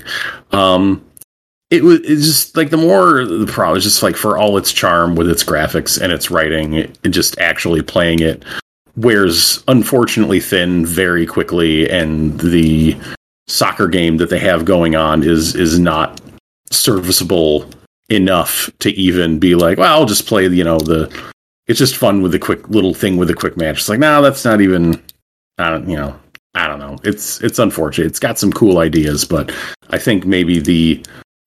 It's just like the problem is just like, for all its charm with its graphics and its writing, it just actually playing it wears unfortunately thin very quickly, and the soccer game that they have going on is not serviceable enough to even be like, well, I'll just play, you know, it's just fun with the quick little thing with the quick match. It's like, no, that's not even, I don't know. It's unfortunate. It's got some cool ideas, but I think maybe the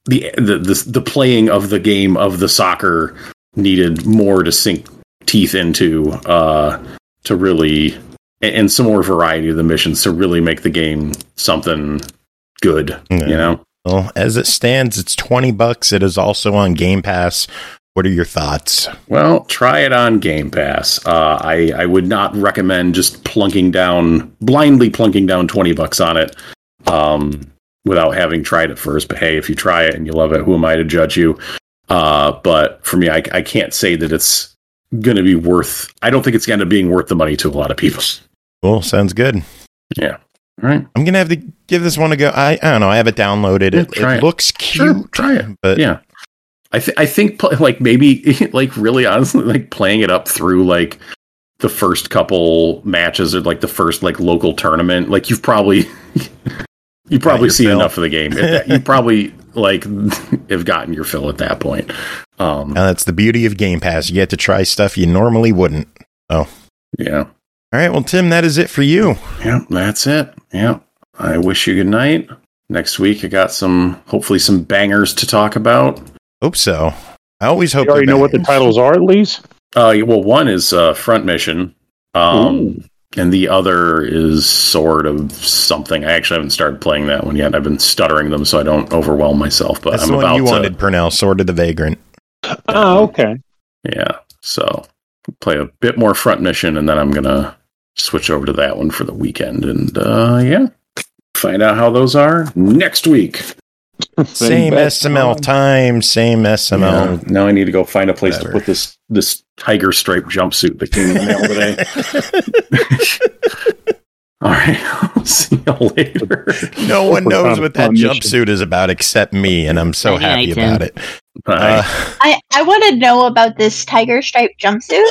playing of the game of the soccer needed more to sink teeth into, to really, and some more variety of the missions to really make the game something good, you know? Well, as it stands, it's $20. It is also on Game Pass. What are your thoughts? Well, try it on Game Pass. I would not recommend just blindly plunking down $20 on it, without having tried it first. But hey, if you try it and you love it, who am I to judge you? But for me, I can't say that it's going to be I don't think it's going to be worth the money to a lot of people. Cool. Sounds good. Yeah. All right. I'm going to have to give this one a go. I don't know. I have it downloaded. It looks cute. Sure, try it. But yeah. I think like maybe like really honestly, like playing it up through like the first couple matches or like the first like local tournament, like you've probably seen enough of the game. You probably like have gotten your fill at that point. And that's the beauty of Game Pass. You get to try stuff you normally wouldn't. Oh, yeah. All right. Well, Tim, that is it for you. Yeah, that's it. Yeah. I wish you good night. Next week, I got hopefully some bangers to talk about. Hope so. I always hope. You already know what the titles are, at least? Well, one is Front Mission. And the other is Sword of something. I actually haven't started playing that one yet. I've been stuttering them so I don't overwhelm myself. But that's the one you wanted, Purnell, Sword of the Vagrant. Oh, okay. Yeah. So play a bit more Front Mission, and then I'm going to switch over to that one for the weekend. And find out how those are next week. Same SML time, same SML. Yeah, now I need to go find a place to put this tiger stripe jumpsuit that came in the mail today. All right, I'll see you later. No one knows what that jumpsuit is about except me, and I'm so happy about it. I want to know about this tiger stripe jumpsuit.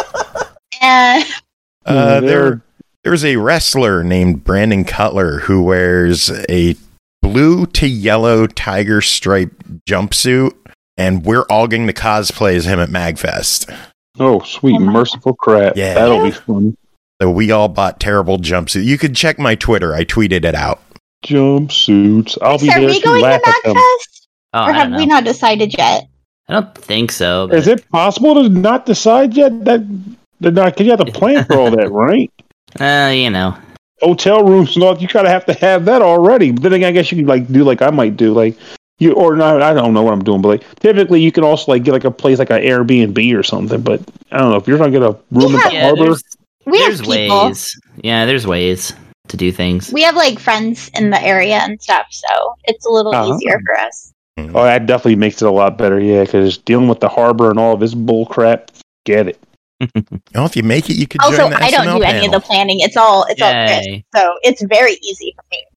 There's a wrestler named Brandon Cutler who wears a blue to yellow tiger stripe jumpsuit, and we're all going to cosplay as him at MagFest. Oh, sweet, merciful crap. Yeah. That'll be fun. So we all bought terrible jumpsuits. You could check my Twitter. I tweeted it out. Jumpsuits. I'll be there. Are we going to MagFest? Or have we not decided yet? I don't think so. Is it possible to not decide yet? That they're not, because you have to plan for all that, right? Hotel rooms and all, you kind of have to have that already. But then again, I guess you could do like I might do, like you or not. I don't know what I'm doing, but like typically you can also like get like a place like an Airbnb or something. But I don't know if you're gonna get a room in the harbor. There's ways. Yeah, there's ways to do things. We have like friends in the area and stuff, so it's a little easier for us. Oh, that definitely makes it a lot better. Yeah, because dealing with the harbor and all of this bull crap, get it. Well, if you make it, you could also, join the I don't SML do panel. any of the planning. It's all Chris, so it's very easy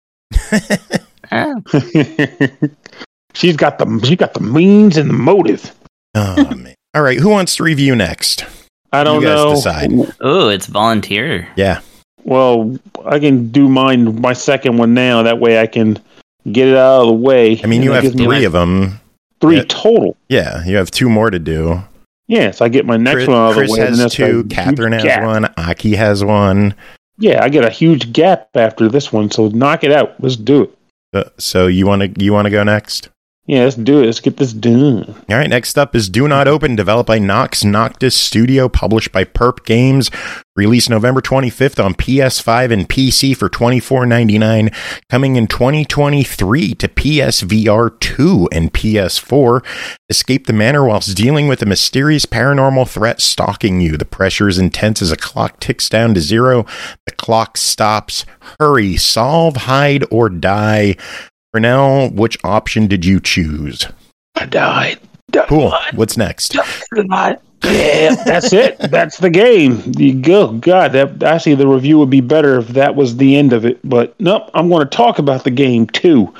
for me. She's got the means and the motive. Oh man! All right, who wants to review next? I don't know. Decide. Oh, it's volunteer. Yeah. Well, I can do my second one now. That way, I can get it out of the way. I mean, you have three of them. Three total. Yeah, you have two more to do. Yeah, so I get my next one out of the way. Chris has two, Catherine has one, Aki has one. Yeah, I get a huge gap after this one, so knock it out. Let's do it. So you want to go next? Yeah, let's do it. Let's get this done. All right, next up is Do Not Open, developed by Nox Noctis Studio, published by Perp Games, released November 25th on PS5 and PC for $24.99, coming in 2023 to PSVR 2 and PS4. Escape the manor whilst dealing with a mysterious paranormal threat stalking you. The pressure is intense as a clock ticks down to 0. The clock stops. Hurry, solve, hide, or die. Pernell, which option did you choose? I died. Cool. What's next? Yeah, that's it. That's the game. You go. God, actually, the review would be better if that was the end of it. But nope, I'm going to talk about the game too.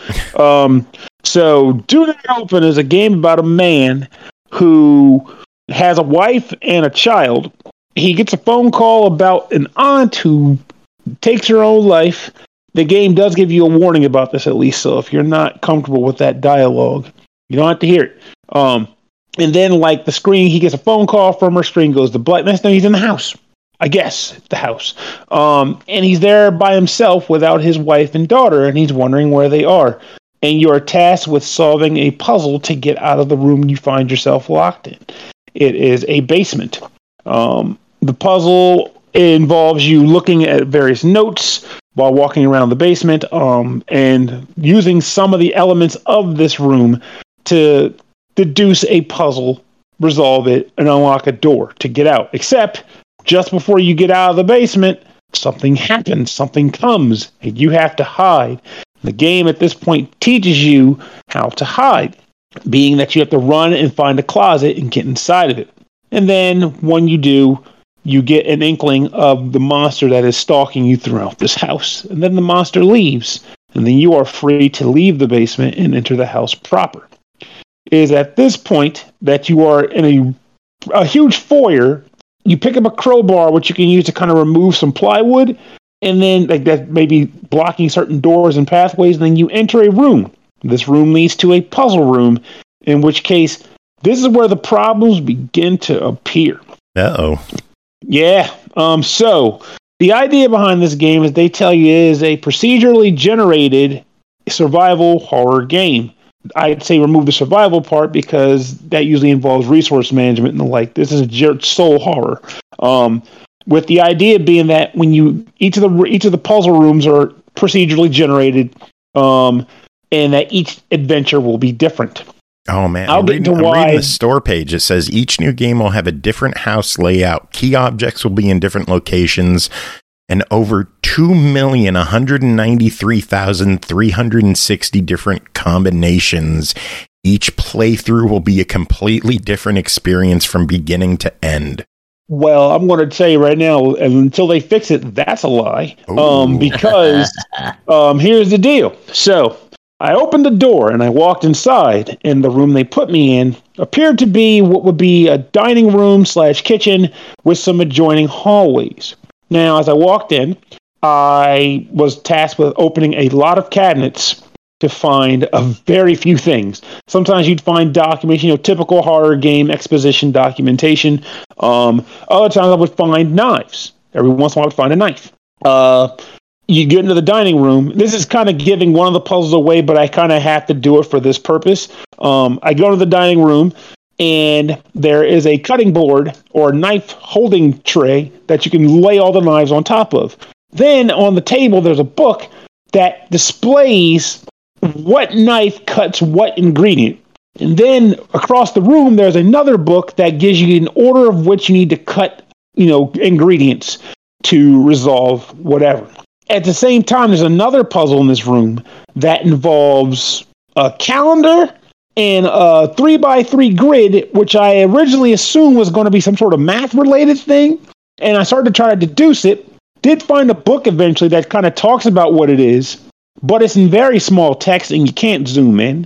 So, Do Not Open is a game about a man who has a wife and a child. He gets a phone call about an aunt who takes her own life. The game does give you a warning about this, at least. So if you're not comfortable with that dialogue, you don't have to hear it. And then, like, the screen, he gets a phone call from her, screen goes to black. Next thing, he's in the house. I guess, the house. And he's there by himself without his wife and daughter, and he's wondering where they are. And you are tasked with solving a puzzle to get out of the room you find yourself locked in. It is a basement. The puzzle involves you looking at various notes while walking around the basement, and using some of the elements of this room to deduce a puzzle, resolve it, and unlock a door to get out. Except, just before you get out of the basement, something happens, something comes, and you have to hide. The game at this point teaches you how to hide, being that you have to run and find a closet and get inside of it. And then, when you do, you get an inkling of the monster that is stalking you throughout this house. And then the monster leaves. And then you are free to leave the basement and enter the house proper. It is at this point that you are in a huge foyer. You pick up a crowbar, which you can use to kind of remove some plywood. And then, like that, maybe blocking certain doors and pathways. And then you enter a room. This room leads to a puzzle room. In which case, this is where the problems begin to appear. Uh-oh. Yeah. So the idea behind this game is they tell you it is a procedurally generated survival horror game. I'd say remove the survival part because that usually involves resource management and the like. This is soul horror. With the idea being that when each of the puzzle rooms are procedurally generated, and that each adventure will be different. Oh man, I'm reading the store page. It says each new game will have a different house layout. Key objects will be in different locations, and over 2,193,360 different combinations. Each playthrough will be a completely different experience from beginning to end. Well, I'm going to tell you right now, until they fix it, that's a lie. Because here's the deal. So I opened the door and I walked inside, and the room they put me in appeared to be what would be a dining room / kitchen with some adjoining hallways. Now, as I walked in, I was tasked with opening a lot of cabinets to find a very few things. Sometimes you'd find documents, typical horror game exposition documentation. Other times I would find knives. Every once in a while I would find a knife. You get into the dining room. This is kind of giving one of the puzzles away, but I kind of have to do it for this purpose. I go to the dining room, and there is a cutting board or knife holding tray that you can lay all the knives on top of. Then on the table, there's a book that displays what knife cuts what ingredient. And then across the room, there's another book that gives you an order of which you need to cut, ingredients to resolve whatever. At the same time, there's another puzzle in this room that involves a calendar and a 3x3 grid, which I originally assumed was going to be some sort of math-related thing. And I started to try to deduce it. Did find a book eventually that kind of talks about what it is, but it's in very small text and you can't zoom in.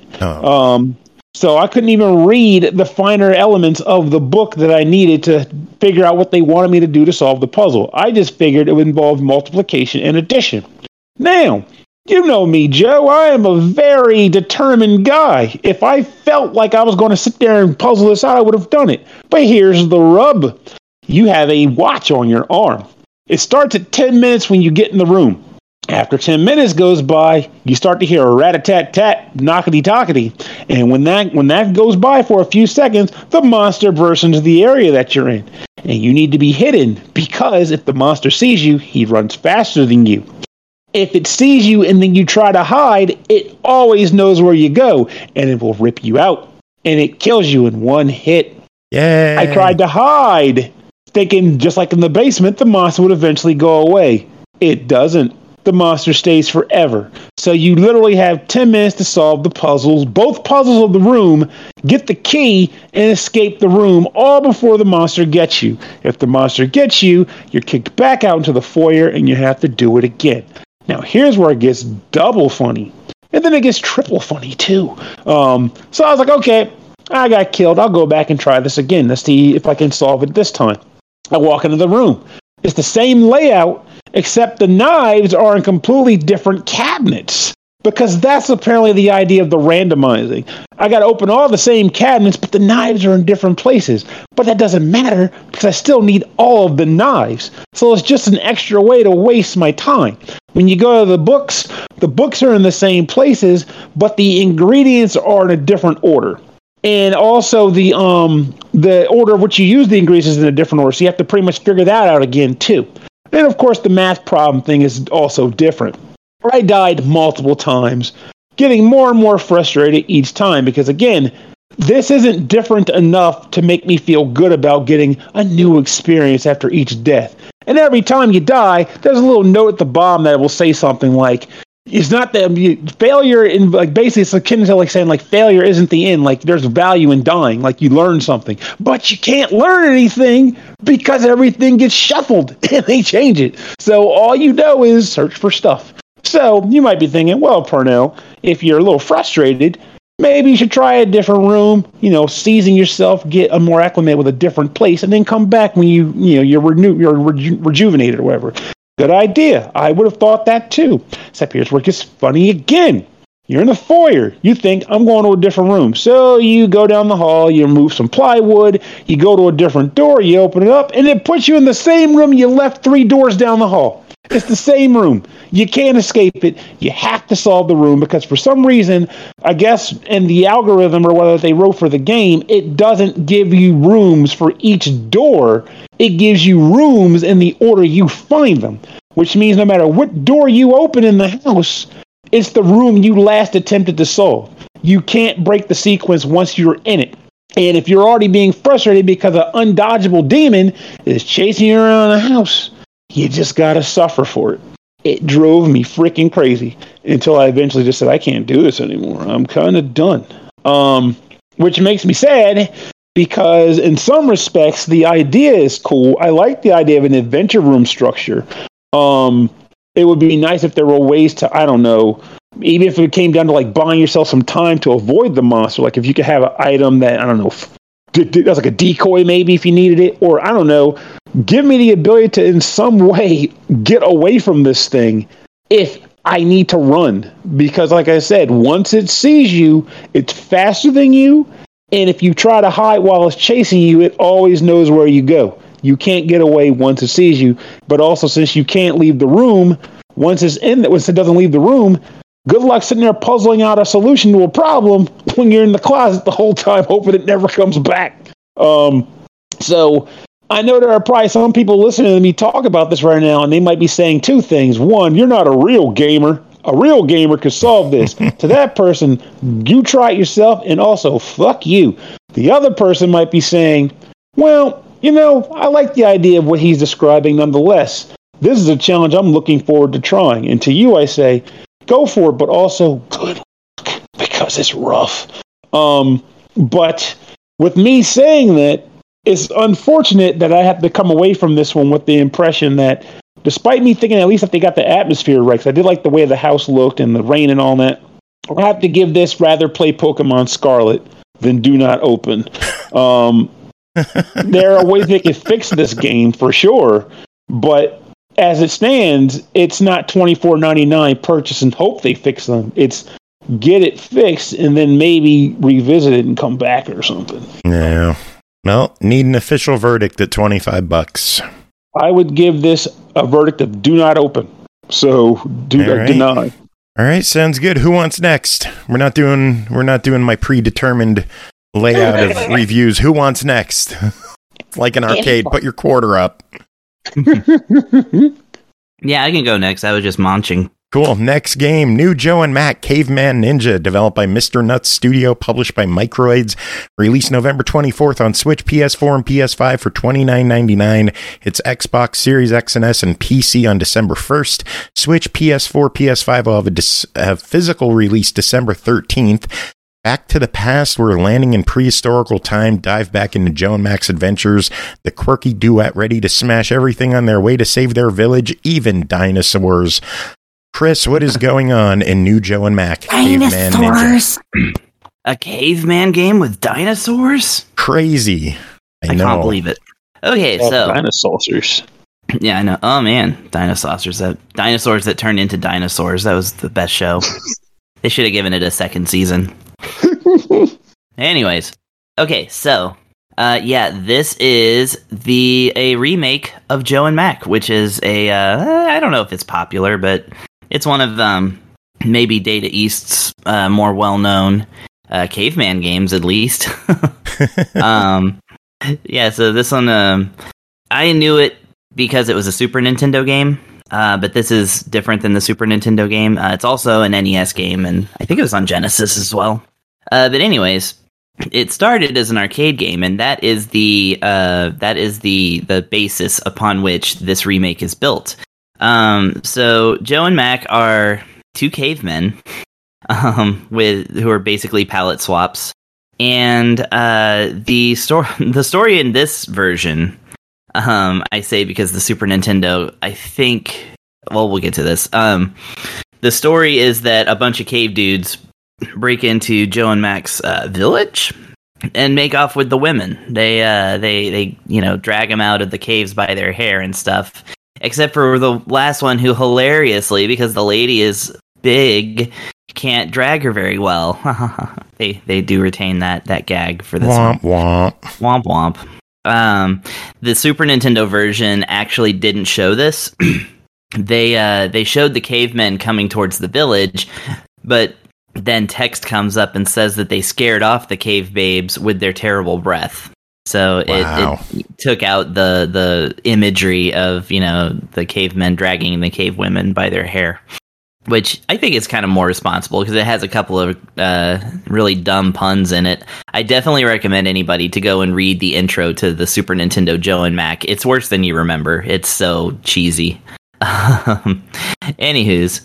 So I couldn't even read the finer elements of the book that I needed to figure out what they wanted me to do to solve the puzzle. I just figured it would involve multiplication and addition. Now, you know me, Joe. I am a very determined guy. If I felt like I was going to sit there and puzzle this out, I would have done it. But here's the rub. You have a watch on your arm. It starts at 10 minutes when you get in the room. After 10 minutes goes by, you start to hear a rat-a-tat-tat, knockety-tockety. And when that goes by for a few seconds, the monster bursts into the area that you're in. And you need to be hidden, because if the monster sees you, he runs faster than you. If it sees you and then you try to hide, it always knows where you go, and it will rip you out. And it kills you in one hit. Yay! I tried to hide, thinking just like in the basement, the monster would eventually go away. It doesn't. The monster stays forever. So you literally have 10 minutes to solve the puzzles, both puzzles of the room, get the key, and escape the room, all before the monster gets you. If the monster gets you, you're kicked back out into the foyer, and you have to do it again. Now, here's where it gets double funny. And then it gets triple funny, too. So I was like, okay, I got killed. I'll go back and try this again. Let's see if I can solve it this time. I walk into the room. It's the same layout, except the knives are in completely different cabinets. Because that's apparently the idea of the randomizing. I got to open all the same cabinets, but the knives are in different places. But that doesn't matter, because I still need all of the knives. So it's just an extra way to waste my time. When you go to the books are in the same places, but the ingredients are in a different order. And also the order of which you use the ingredients is in a different order. So you have to pretty much figure that out again, too. And, of course, the math problem thing is also different. I died multiple times, getting more and more frustrated each time because, again, this isn't different enough to make me feel good about getting a new experience after each death. And every time you die, there's a little note at the bottom that will say something like, it's not that failure in basically it's akin to saying failure isn't the end. There's value in dying. You learn something, but you can't learn anything because everything gets shuffled and they change it. So all you know is search for stuff. So you might be thinking, well, Parnell, if you're a little frustrated, maybe you should try a different room. Season yourself, get a more acclimated with a different place, and then come back when you're rejuvenated or whatever. Good idea. I would have thought that too. Except here's where it gets funny again. You're in the foyer. You think, I'm going to a different room. So you go down the hall, you remove some plywood, you go to a different door, you open it up, and it puts you in the same room you left 3 doors down the hall. It's the same room. You can't escape it. You have to solve the room because for some reason, I guess in the algorithm or whether they wrote for the game, it doesn't give you rooms for each door. It gives you rooms in the order you find them, which means no matter what door you open in the house, it's the room you last attempted to solve. you can't break the sequence once you're in it. And if you're already being frustrated because an undodgeable demon is chasing you around the house, you just gotta suffer for it. It drove me freaking crazy until I eventually just said, I can't do this anymore. I'm kind of done. Which makes me sad because in some respects, the idea is cool. I like the idea of an adventure room structure. It would be nice if there were ways to, I don't know, even if it came down to like buying yourself some time to avoid the monster. Like if you could have an item that, I don't know, that's like a decoy maybe if you needed it. Or I don't know, give me the ability to in some way get away from this thing if I need to run. Because like I said, once it sees you, it's faster than you. And if you try to hide while it's chasing you, it always knows where you go. You can't get away once it sees you. But also, since you can't leave the room, once it doesn't leave the room, good luck sitting there puzzling out a solution to a problem when you're in the closet the whole time, hoping it never comes back. So I know there are probably some people listening to me talk about this right now, and they might be saying two things. One, you're not a real gamer. A real gamer could solve this. To that person, you try it yourself, and also, fuck you. The other person might be saying, well, I like the idea of what he's describing nonetheless. This is a challenge I'm looking forward to trying. And to you, I say, go for it, but also good luck, because it's rough. But with me saying that, it's unfortunate that I have to come away from this one with the impression that, despite me thinking at least that they got the atmosphere right, 'cause I did like the way the house looked and the rain and all that, I have to give this rather play Pokemon Scarlet than Do Not Open. There are ways they could fix this game for sure, but as it stands, it's not $24.99 purchase and hope they fix them. It's get it fixed and then maybe revisit it and come back or something. No. Well, need an official verdict at $25. I would give this a verdict of Do Not Open. So deny. All right, sounds good. Who wants next? We're not doing my predetermined layout of reviews. Who wants next? Like an arcade, put your quarter up. Yeah, I can go next. I was just munching. Cool. Next game, New Joe and Mac Caveman Ninja, developed by Mr. Nuts Studio, published by Microids, released November 24th on Switch, PS4, and PS5 for $29.99. It's Xbox Series X and S and PC on December 1st. Switch, PS4, PS5 will have a physical release December 13th. Back to the past, we're landing in prehistorical time, dive back into Joe and Mac's adventures, the quirky duet ready to smash everything on their way to save their village, even dinosaurs. Chris, what is going on in New Joe and Mac Caveman Ninja? A caveman game with dinosaurs? Crazy. I know. Can't believe it. Okay, so dinosaurs. Yeah, I know. Oh man, dinosaurs that turned into dinosaurs. That was the best show. They should have given it a second season. Anyways, okay, so this is a remake of Joe and Mac, which is I don't know if it's popular, but it's one of maybe Data East's more well-known caveman games, at least. So this one, I knew it because it was a Super Nintendo game, but this is different than the Super Nintendo game. It's also an NES game, and I think it was on Genesis as well. But anyways, it started as an arcade game, and that is the basis upon which this remake is built. So Joe and Mac are two cavemen, who are basically palette swaps, and the story in this version, I say because the Super Nintendo, I think, well, we'll get to this. The story is that a bunch of cave dudes break into Joe and Mac's village and make off with the women. They drag them out of the caves by their hair and stuff. Except for the last one, who hilariously, because the lady is big, can't drag her very well. They do retain that gag for this womp one. Womp womp. The Super Nintendo version actually didn't show this. They showed the cavemen coming towards the village, but then text comes up and says that they scared off the cave babes with their terrible breath. So it took out the imagery of, the cavemen dragging the cave women by their hair. which I think is kind of more responsible because it has a couple of really dumb puns in it. I definitely recommend anybody to go and read the intro to the Super Nintendo Joe and Mac. It's worse than you remember. It's so cheesy. Anywho's,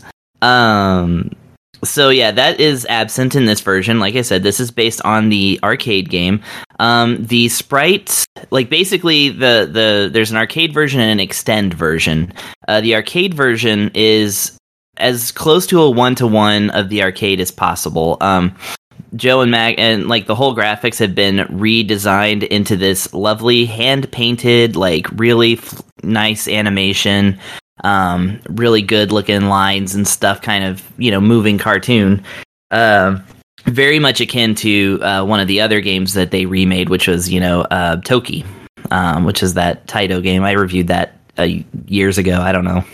so yeah, that is absent in this version. Like I said, this is based on the arcade game. The sprites, like basically there's an arcade version and an extend version. The arcade version is as close to a 1-to-1 of the arcade as possible. Joe and Mac and like the whole graphics have been redesigned into this lovely hand-painted, like really nice animation, really good looking lines and stuff, kind of, moving cartoon. Very much akin to one of the other games that they remade, which was, Toki, which is that Taito game. I reviewed that years ago. I don't know.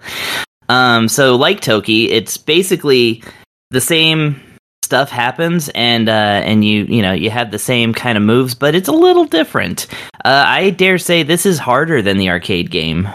So like Toki, it's basically the same stuff happens, and you have the same kind of moves, but it's a little different. I dare say this is harder than the arcade game.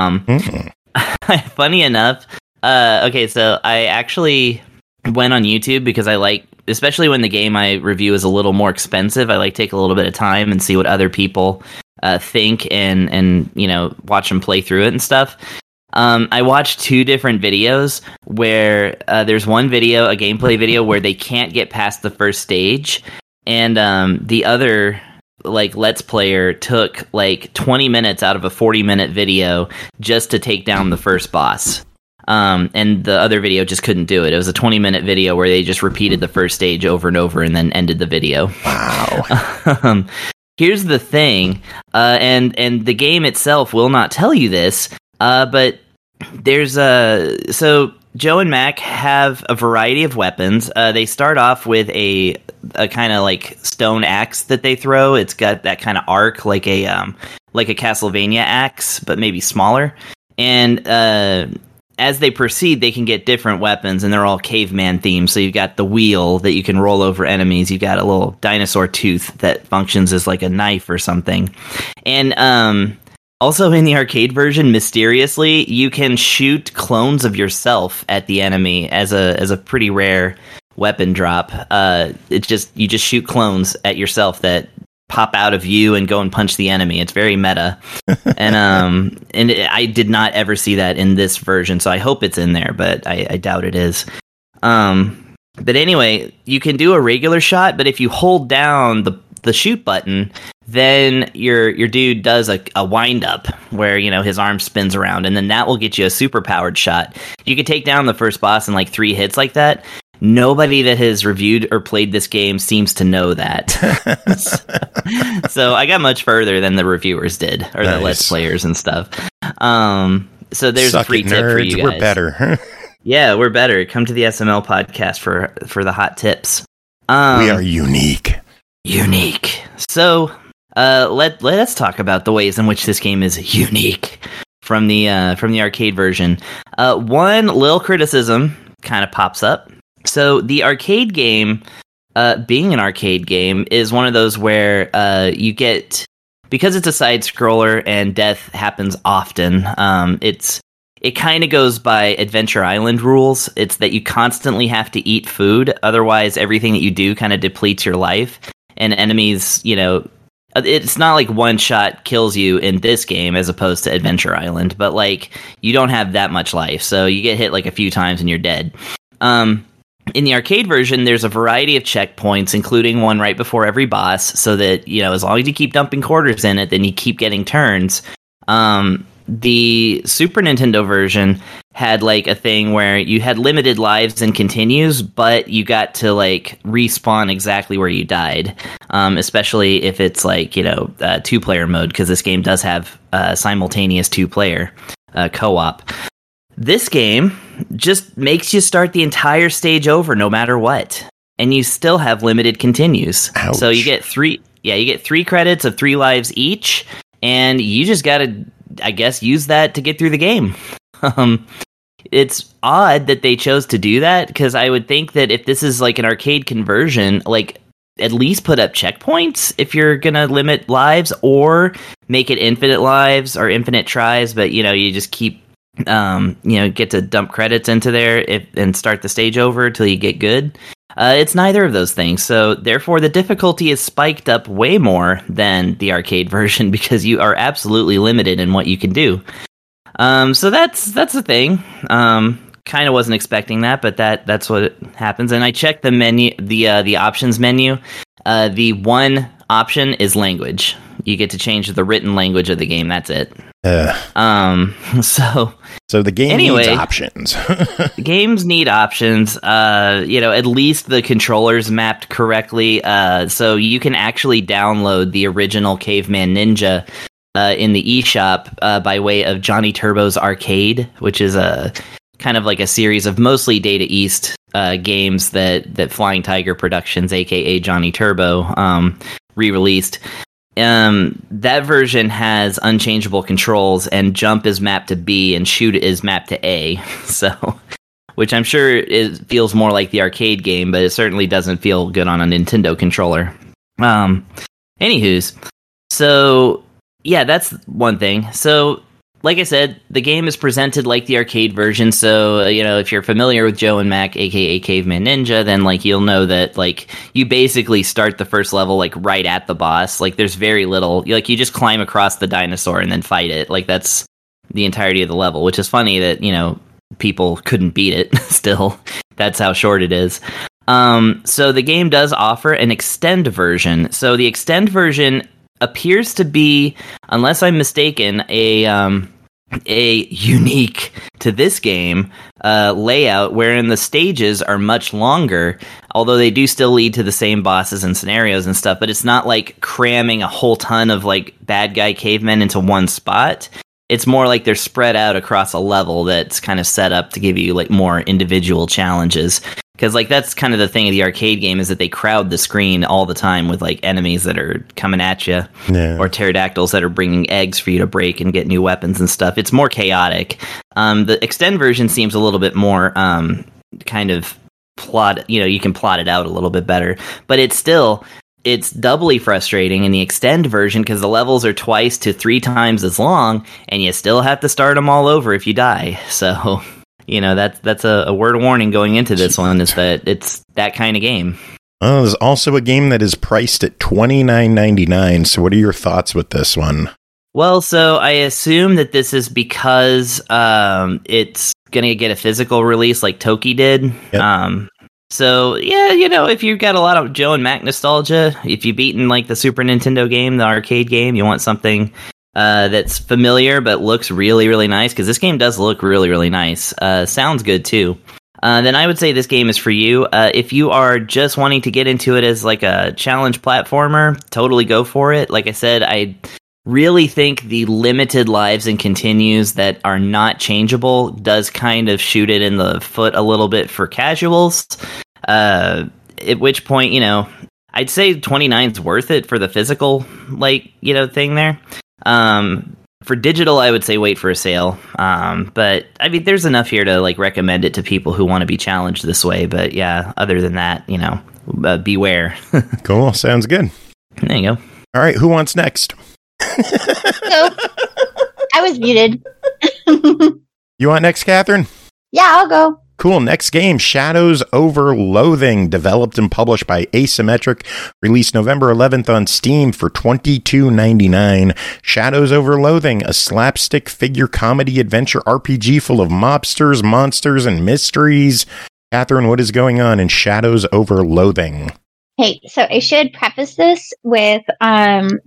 Funny enough, okay, so I actually went on YouTube because I like, especially when the game I review is a little more expensive, I like take a little bit of time and see what other people think and watch them play through it and stuff. I watched 2 different videos where there's one video, a gameplay video, where they can't get past the first stage, and the other Let's Player took 20 minutes out of a 40-minute video just to take down the first boss. And the other video just couldn't do it. It was a 20-minute video where they just repeated the first stage over and over and then ended the video. Wow. Here's the thing, and the game itself will not tell you this, but there's so Joe and Mac have a variety of weapons. They start off with a kind of like stone axe that they throw. It's got that kind of arc, like a Castlevania axe, but maybe smaller. And as they proceed, they can get different weapons, and they're all caveman themed. So you've got the wheel that you can roll over enemies. You've got a little dinosaur tooth that functions as like a knife or something. And also in the arcade version, mysteriously, you can shoot clones of yourself at the enemy as a pretty rare weapon drop. You just shoot clones at yourself that pop out of you and go and punch the enemy. It's very meta. And I did not ever see that in this version, so I hope it's in there, but I doubt it is. But anyway, you can do a regular shot, but if you hold down the shoot button, then your dude does a wind up where his arm spins around, and then that will get you a super powered shot. You can take down the first boss in 3 hits like that. Nobody that has reviewed or played this game seems to know that. So I got much further than the reviewers did, or nice. The Let's Players and stuff. So there's a free tip for you guys. We're better. Yeah, we're better. Come to the SML podcast for the hot tips. We are unique. So let us talk about the ways in which this game is unique from the arcade version. One little criticism kind of pops up. So the arcade game, being an arcade game, is one of those where you get, because it's a side scroller and death happens often. It kind of goes by Adventure Island rules. It's that you constantly have to eat food, otherwise everything that you do kind of depletes your life. And enemies, it's not like one shot kills you in this game as opposed to Adventure Island, but you don't have that much life, so you get hit a few times and you're dead. In the arcade version, there's a variety of checkpoints, including one right before every boss, so that, as long as you keep dumping quarters in it, then you keep getting turns. The Super Nintendo version had a thing where you had limited lives and continues, but you got to respawn exactly where you died, especially if it's 2-player mode, because this game does have simultaneous 2-player co-op. This game just makes you start the entire stage over no matter what, and you still have limited continues. Ouch. So you get 3 credits of 3 lives each, and you just gotta, I guess, use that to get through the game. It's odd that they chose to do that, because I would think that if this is an arcade conversion, at least put up checkpoints if you're gonna limit lives, or make it infinite lives or infinite tries, but you just keep get to dump credits into there and start the stage over till you get good. It's neither of those things, so therefore the difficulty is spiked up way more than the arcade version because you are absolutely limited in what you can do. So that's the thing. Kind of wasn't expecting that, but that's what happens. And I checked the menu, the options menu. The one option is language. You get to change the written language of the game. That's it. So the game needs options. Games need options. At least the controller's mapped correctly. So you can actually download the original Caveman Ninja in the eShop by way of Johnny Turbo's Arcade, which is a kind of like a series of mostly Data East games that Flying Tiger Productions, aka Johnny Turbo, re-released. That version has unchangeable controls, and jump is mapped to B and shoot is mapped to A. So, which I'm sure it feels more like the arcade game, but it certainly doesn't feel good on a Nintendo controller. Anywho's, so yeah, that's one thing. So, like I said, the game is presented like the arcade version, so, if you're familiar with Joe and Mac, aka Caveman Ninja, then, you'll know that, you basically start the first level, right at the boss. There's very little, you just climb across the dinosaur and then fight it. That's the entirety of the level, which is funny that, people couldn't beat it still. That's how short it is. So the game does offer an extend version. So the extend version appears to be, unless I'm mistaken, a unique to this game layout wherein the stages are much longer, although they do still lead to the same bosses and scenarios and stuff, but it's not cramming a whole ton of bad guy cavemen into one spot. It's more like they're spread out across a level that's kind of set up to give you more individual challenges. Because that's kind of the thing of the arcade game, is that they crowd the screen all the time with enemies that are coming at you, or pterodactyls that are bringing eggs for you to break and get new weapons and stuff. It's more chaotic. The extend version seems a little bit more kind of plot. You can plot it out a little bit better, but it's doubly frustrating in the extend version because the levels are 2 to 3 times as long, and you still have to start them all over if you die. So. That's a word of warning going into this one, is that it's that kind of game. Oh, there's also a game that is priced at $29.99. So what are your thoughts with this one? Well, so I assume that this is because it's going to get a physical release like Toki did. Yep. So, yeah, if you've got a lot of Joe and Mac nostalgia, if you've beaten the Super Nintendo game, the arcade game, you want something that's familiar but looks really, really nice, because this game does look really, really nice. Sounds good too. Then I would say this game is for you. If you are just wanting to get into it as a challenge platformer, totally go for it. Like I said, I really think the limited lives and continues that are not changeable does kind of shoot it in the foot a little bit for casuals. At which point, I'd say 29 is worth it for the physical, thing there. For digital, I would say wait for a sale. But I mean, there's enough here to recommend it to people who want to be challenged this way. But yeah, other than that, beware. Cool. Sounds good. There you go. All right. Who wants next? I was muted. You want next, Catherine? Yeah, I'll go. Cool. Next game, Shadows Over Loathing, developed and published by Asymmetric, released November 11th on Steam for $22.99. Shadows Over Loathing, a slapstick figure comedy adventure RPG full of mobsters, monsters, and mysteries. Catherine, what is going on in Shadows Over Loathing? Hey, so I should preface this with the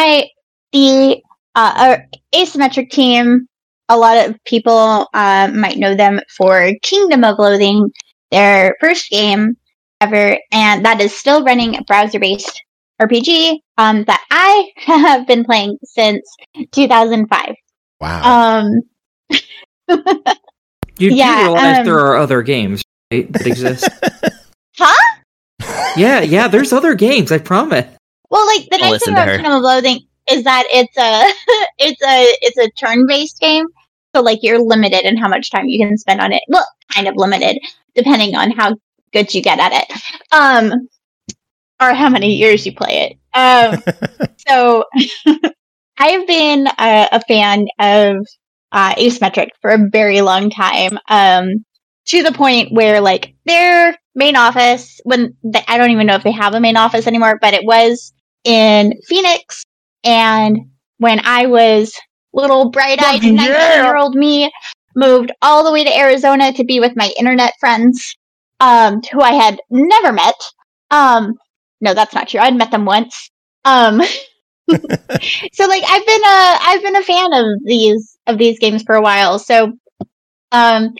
Asymmetric team. A lot of people might know them for Kingdom of Loathing, their first game ever, and that is still running a browser-based RPG that I have been playing since 2005. Wow. You do realize there are other games, right, that exist? Huh? Yeah, there's other games, I promise. Well, the nice thing about Kingdom of Loathing is that it's a turn-based game. So, you're limited in how much time you can spend on it. Well, kind of limited, depending on how good you get at it. Or how many years you play it. So, I've been a fan of asymmetric for a very long time. To the point where, like, their main office, I don't even know if they have a main office anymore, but it was in Phoenix. And when I was little bright-eyed 19-year-old me, moved all the way to Arizona to be with my internet friends, who I had never met. No, that's not true. I'd met them once. So, like, I've been a fan of these games for a while. So, I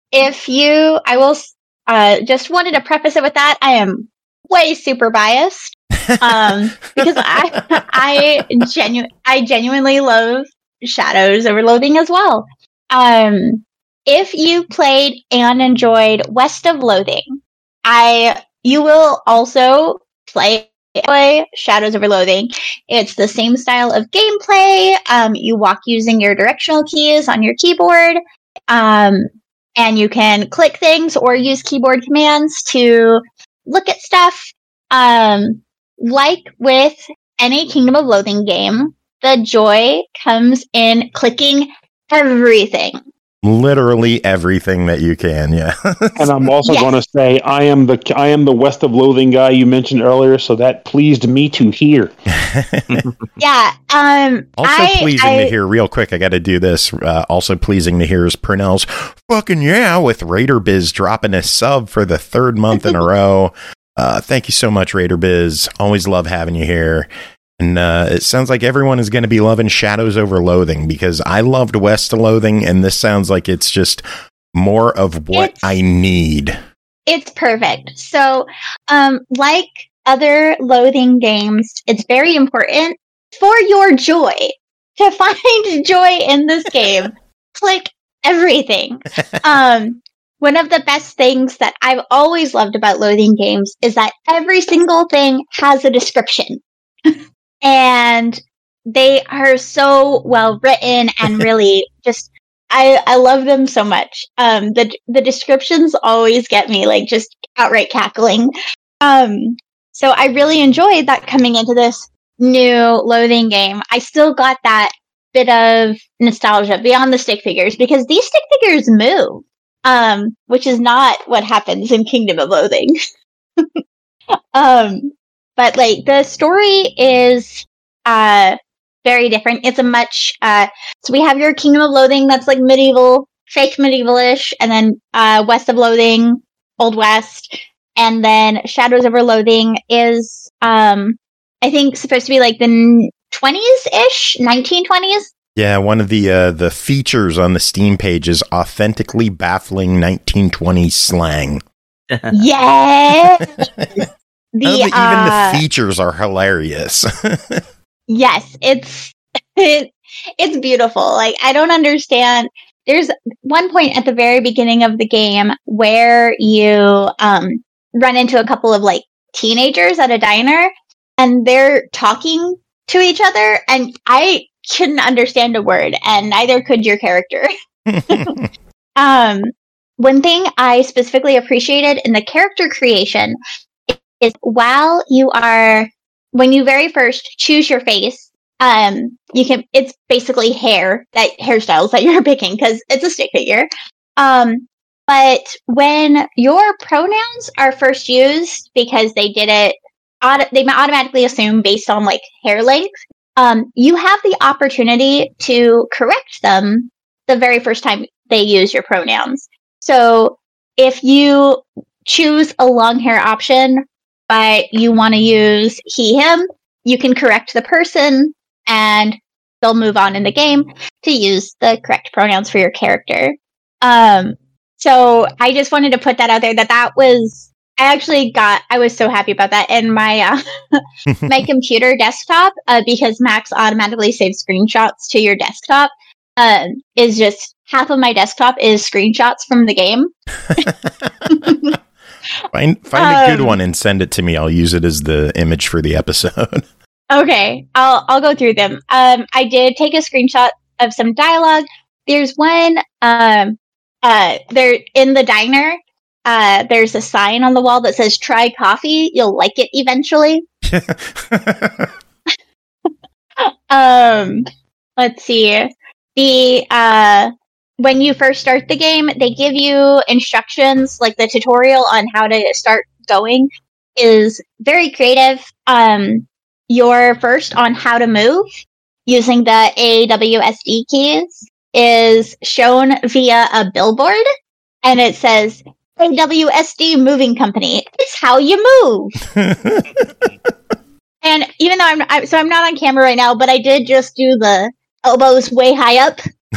will just wanted to preface it with that. I am way super biased, because I genuinely love Shadows over Loathing as well. If you played and enjoyed West of Loathing, you will also play Shadows over Loathing. It's the same style of gameplay. You walk using your directional keys on your keyboard, and you can click things or use keyboard commands to look at stuff. Like with any Kingdom of Loathing game, the joy comes in clicking everything. Literally everything that you can, yeah. And I'm also going to say I am the West of Loathing guy you mentioned earlier, so that pleased me to hear. Yeah. Also pleasing to hear, real quick, I got to do this. Also pleasing to hear is Purnell's fucking yeah with Raider Biz dropping a sub for the third month in a row. Thank you so much, Raider Biz. Always love having you here. And it sounds like everyone is going to be loving Shadows over Loathing, because I loved West of Loathing, and this sounds like it's just more of what I need. It's perfect. So, like other Loathing games, it's very important for your joy to find joy in this game. Click everything. One of the best things that I've always loved about Loathing games is that every single thing has a description. And they are so well written and really just, I love them so much. The descriptions always get me, like, just outright cackling. So I really enjoyed that coming into this new Loathing game. I still got that bit of nostalgia beyond the stick figures, because these stick figures move, which is not what happens in Kingdom of Loathing. But, like, the story is very different. It's a much so we have your Kingdom of Loathing that's like medieval, fake medievalish, and then West of Loathing, Old West, and then Shadows over Loathing is I think supposed to be like the 20s-ish, 1920s. Yeah, one of the features on the Steam page is authentically baffling 1920s slang. Yeah. Even the features are hilarious. Yes, it's beautiful. Like, I don't understand. There's one point at the very beginning of the game where you run into a couple of, like, teenagers at a diner, and they're talking to each other, and I couldn't understand a word, and neither could your character. One thing I specifically appreciated in the character creation is when you very first choose your face, it's basically hairstyles that you're picking, because it's a stick figure. But when your pronouns are first used, because they did it, they automatically assume based on, like, hair length, you have the opportunity to correct them the very first time they use your pronouns. So if you choose a long hair option, but you want to use he, him, you can correct the person, and they'll move on in the game to use the correct pronouns for your character. So I just wanted to put that out there, I was so happy about that. And my my computer desktop, because Max automatically saves screenshots to your desktop, is just half of my desktop is screenshots from the game. Find a good one and send it to me. I'll use it as the image for the episode. Okay, I'll go through them. I did take a screenshot of some dialogue. There's one, they're in the diner. There's a sign on the wall that says, "Try coffee, you'll like it eventually." Let's see. when you first start the game, they give you instructions, like the tutorial on how to start going is very creative. Your first on how to move using the AWSD keys is shown via a billboard, and it says AWSD Moving Company. It's how you move. And even though I'm not on camera right now, but I did just do the elbows way high up.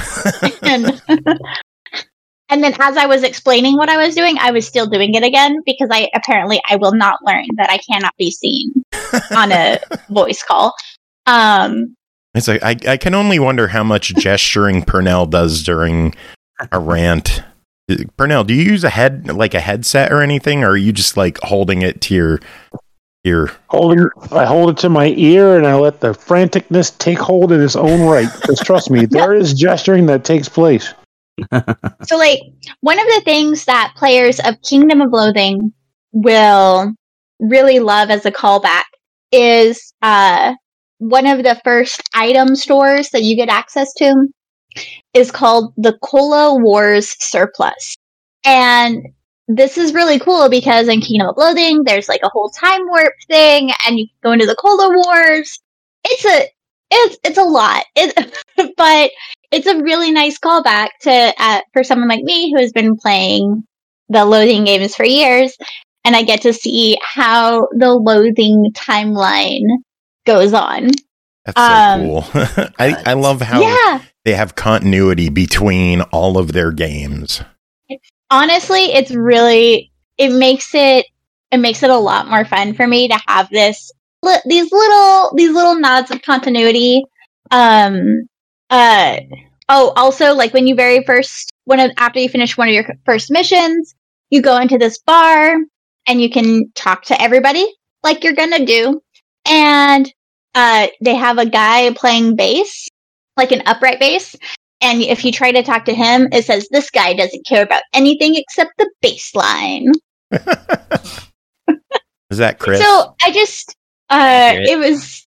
And then as I was explaining what I was doing, I was still doing it again because I will not learn that I cannot be seen on a voice call. It's like I can only wonder how much gesturing Purnell does during a rant. Purnell, do you use a headset or anything, or are you just like holding it to your ear? I hold it to my ear and I let the franticness take hold in its own right. Because trust me, there is gesturing that takes place. So, like, one of the things that players of Kingdom of Loathing will really love as a callback is one of the first item stores that you get access to is called the Cola Wars Surplus. And this is really cool because in Kingdom of Loathing, there's like a whole time warp thing, and you go into the Cola Wars. It's a lot, but it's a really nice callback to for someone like me who has been playing the Loathing games for years, and I get to see how the Loathing timeline goes on. That's so cool. I love how they have continuity between all of their games. Honestly, it makes it a lot more fun for me to have these little nods of continuity. Also, like when you after you finish one of your first missions, you go into this bar and you can talk to everybody like you're gonna do, and they have a guy playing bass, like an upright bass. And if you try to talk to him, it says, this guy doesn't care about anything except the bass line. Is that Chris? So I just, it was,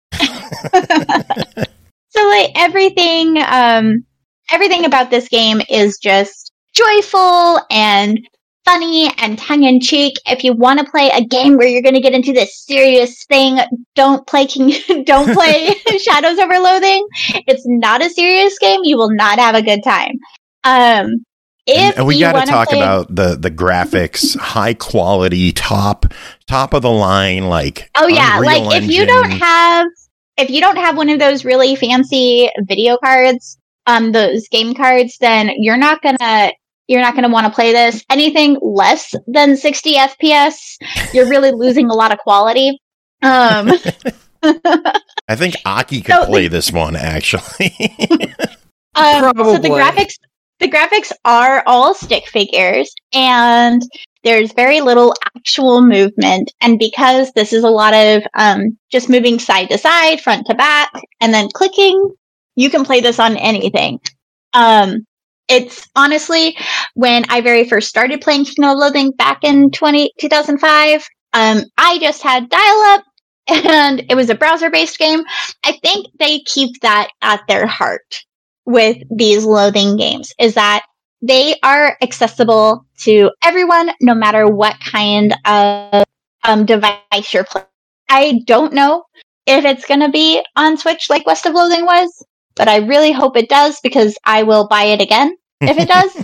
so like everything about this game is just joyful and funny and tongue-in-cheek. If you want to play a game where you're going to get into this serious thing, don't play Shadows Over Loathing. It's not a serious game. You will not have a good time. And we got to talk about the graphics, high quality, top of the line, like Unreal like if you don't have one of those really fancy video cards, those game cards, then you're not gonna want to play this. Anything less than 60 FPS, you're really losing a lot of quality. I think Aki could play this one, actually. So the graphics are all stick figures, and there's very little actual movement. And because this is a lot of just moving side to side, front to back, and then clicking, you can play this on anything. It's honestly, when I very first started playing Kingdom of Loathing back in 2005, I just had dial-up, and it was a browser-based game. I think they keep that at their heart with these Loathing games, is that they are accessible to everyone, no matter what kind of device you're playing. I don't know if it's going to be on Switch like West of Loathing was, but I really hope it does, because I will buy it again if it does.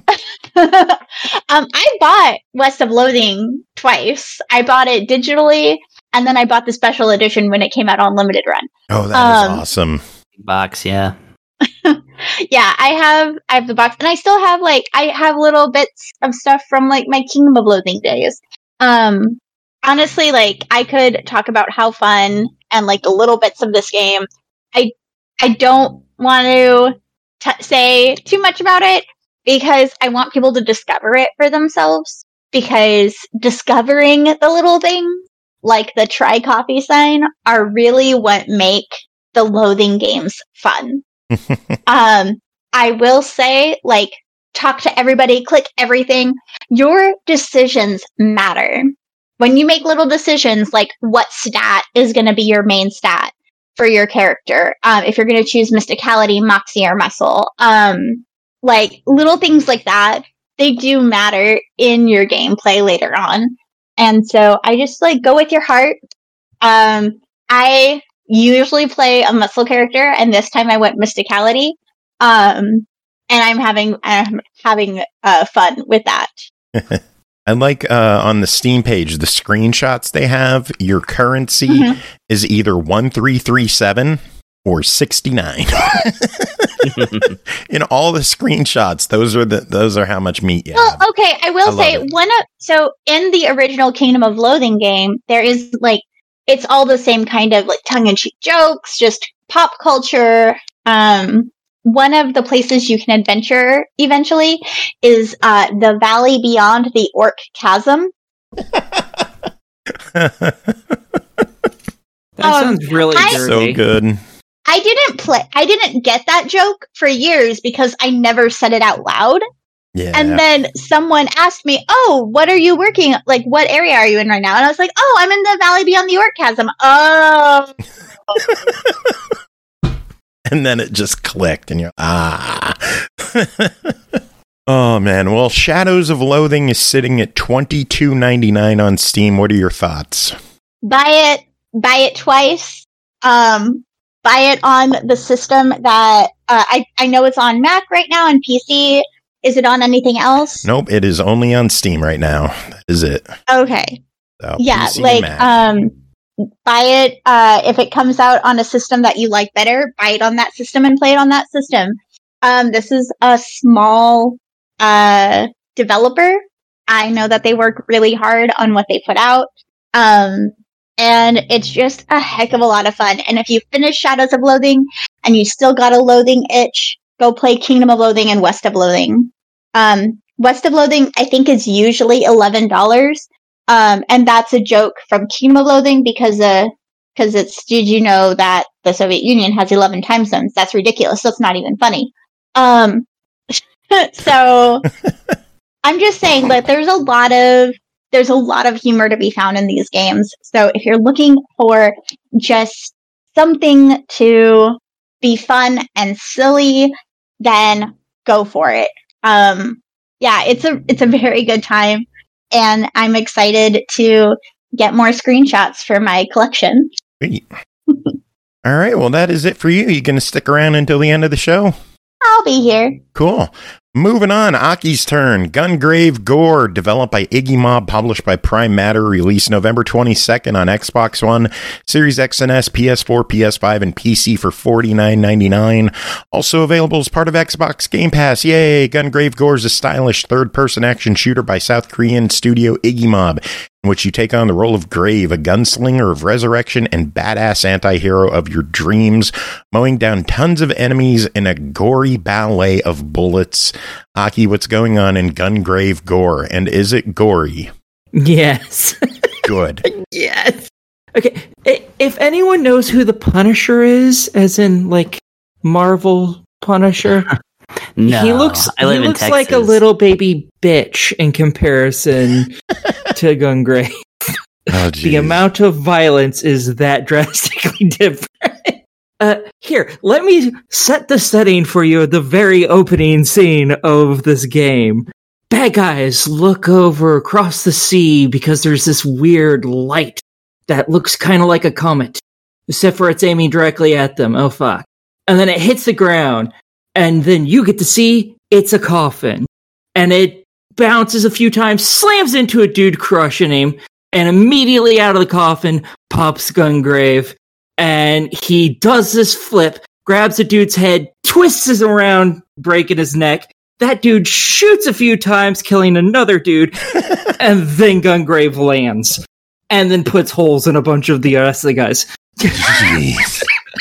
I bought West of Loathing twice. I bought it digitally, and then I bought the special edition when it came out on limited run. Oh, that is awesome. Box, yeah. Yeah, I have the box, and I still have I have little bits of stuff from my Kingdom of Loathing days. Honestly, I could talk about how fun and the little bits of this game. I don't want to say too much about it, because I want people to discover it for themselves, because discovering the little things like the try coffee sign are really what make the Loathing games fun. I will say, talk to everybody, click everything. Your decisions matter. When you make little decisions, like what stat is going to be your main stat, for your character. If you're going to choose Mysticality, Moxie, or Muscle. Like, little things like that, they do matter in your gameplay later on. And so I just, like, go with your heart. I usually play a Muscle character, and this time I went Mysticality. And I'm having fun with that. I like on the Steam page, the screenshots they have, your currency is either 1337 or 69. In all the screenshots, those are how much meat you have. Well, okay, I will say so in the original Kingdom of Loathing game, there is like it's all the same kind of like tongue-in-cheek jokes, just pop culture. One of the places you can adventure eventually is the valley beyond the Orc Chasm. That sounds really so good. I didn't get that joke for years because I never said it out loud. Yeah. And then someone asked me, "Oh, what are you working? Like, what area are you in right now?" And I was like, "Oh, I'm in the valley beyond the Orc Chasm." Oh. And then it just clicked, and you're Oh man, well, Shadows of Loathing is sitting at $22.99 on Steam. What are your thoughts? Buy it twice. Buy it on the system that I know it's on Mac right now and PC. Is it on anything else? Nope, it is only on Steam right now. That is it. Okay. So, yeah, PC like buy it if it comes out on a system that you like better, buy it on that system and play it on that system. This is a small developer. I know that they work really hard on what they put out. And it's just a heck of a lot of fun. And if you finish Shadows of Loathing and you still got a loathing itch, go play Kingdom of Loathing and West of Loathing. West of Loathing, I think, is usually $11. And that's a joke from Kingdom of Loathing because it's, did you know that the Soviet Union has 11 time zones? That's ridiculous. That's not even funny. So I'm just saying that there's a lot of humor to be found in these games. So if you're looking for just something to be fun and silly, then go for it. Yeah, it's a very good time, and I'm excited to get more screenshots for my collection. Sweet. All right, well, that is it for you. You going to stick around until the end of the show? I'll be here. Cool. Moving on, Aki's turn. Gungrave Gore, developed by Iggy Mob, published by Prime Matter, released November 22nd on Xbox One, Series X and S, PS4, PS5, and PC for $49.99. Also available as part of Xbox Game Pass. Yay! Gungrave Gore is a stylish third-person action shooter by South Korean studio Iggy Mob, in which you take on the role of Grave, a gunslinger of resurrection and badass anti-hero of your dreams, mowing down tons of enemies in a gory ballet of bullets. Aki, what's going on in Gungrave Gore, and is it gory? Yes. Good. Yes. Okay, if anyone knows who the Punisher is, as in, like, Marvel Punisher... No, he looks like a little baby bitch in comparison to Gungrave. Oh, the amount of violence is that drastically different. Here, let me set the setting for you at the very opening scene of this game. Bad guys look over across the sea because there's this weird light that looks kind of like a comet, except for it's aiming directly at them. Oh, fuck. And then it hits the ground. And then you get to see it's a coffin. And it bounces a few times, slams into a dude, crushing him. And immediately out of the coffin pops Gungrave. And he does this flip, grabs a dude's head, twists him around, breaking his neck. That dude shoots a few times, killing another dude. And then Gungrave lands. And then puts holes in a bunch of the rest of the guys. Jeez.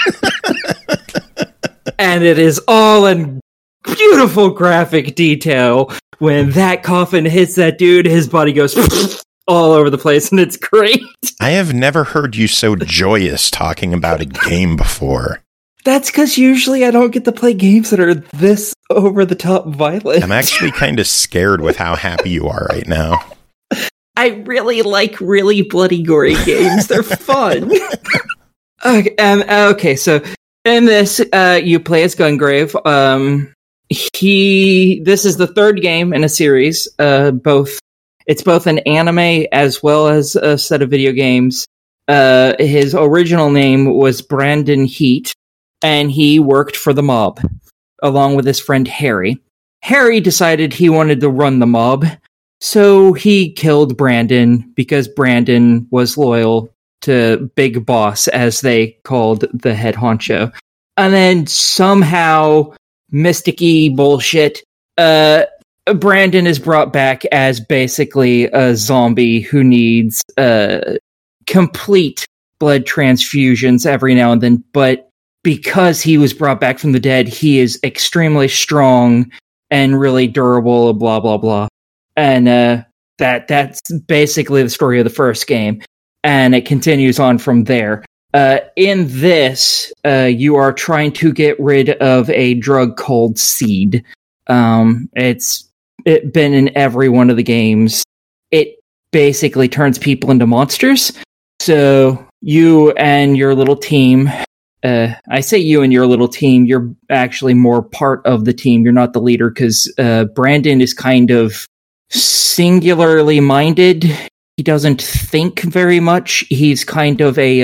And it is all in beautiful graphic detail. When that coffin hits that dude, his body goes all over the place, and it's great. I have never heard you so joyous talking about a game before. That's because usually I don't get to play games that are this over-the-top violent. I'm actually kind of scared with how happy you are right now. I really like really bloody, gory games. They're fun. Okay, so in this, you play as Gungrave. This is the third game in a series. It's both an anime as well as a set of video games. His original name was Brandon Heat, and he worked for the mob along with his friend Harry. Harry decided he wanted to run the mob, so he killed Brandon because Brandon was loyal to Big Boss, as they called the head honcho. And then somehow, mystic-y bullshit, Brandon is brought back as basically a zombie who needs complete blood transfusions every now and then, but because he was brought back from the dead, he is extremely strong and really durable, blah, blah, blah. And that's basically the story of the first game. And it continues on from there. In this, you are trying to get rid of a drug called Seed. It's been in every one of the games. It basically turns people into monsters. So you and your little team, I say you and your little team, you're actually more part of the team. You're not the leader because Brandon is kind of singularly minded. He doesn't think very much. He's kind of a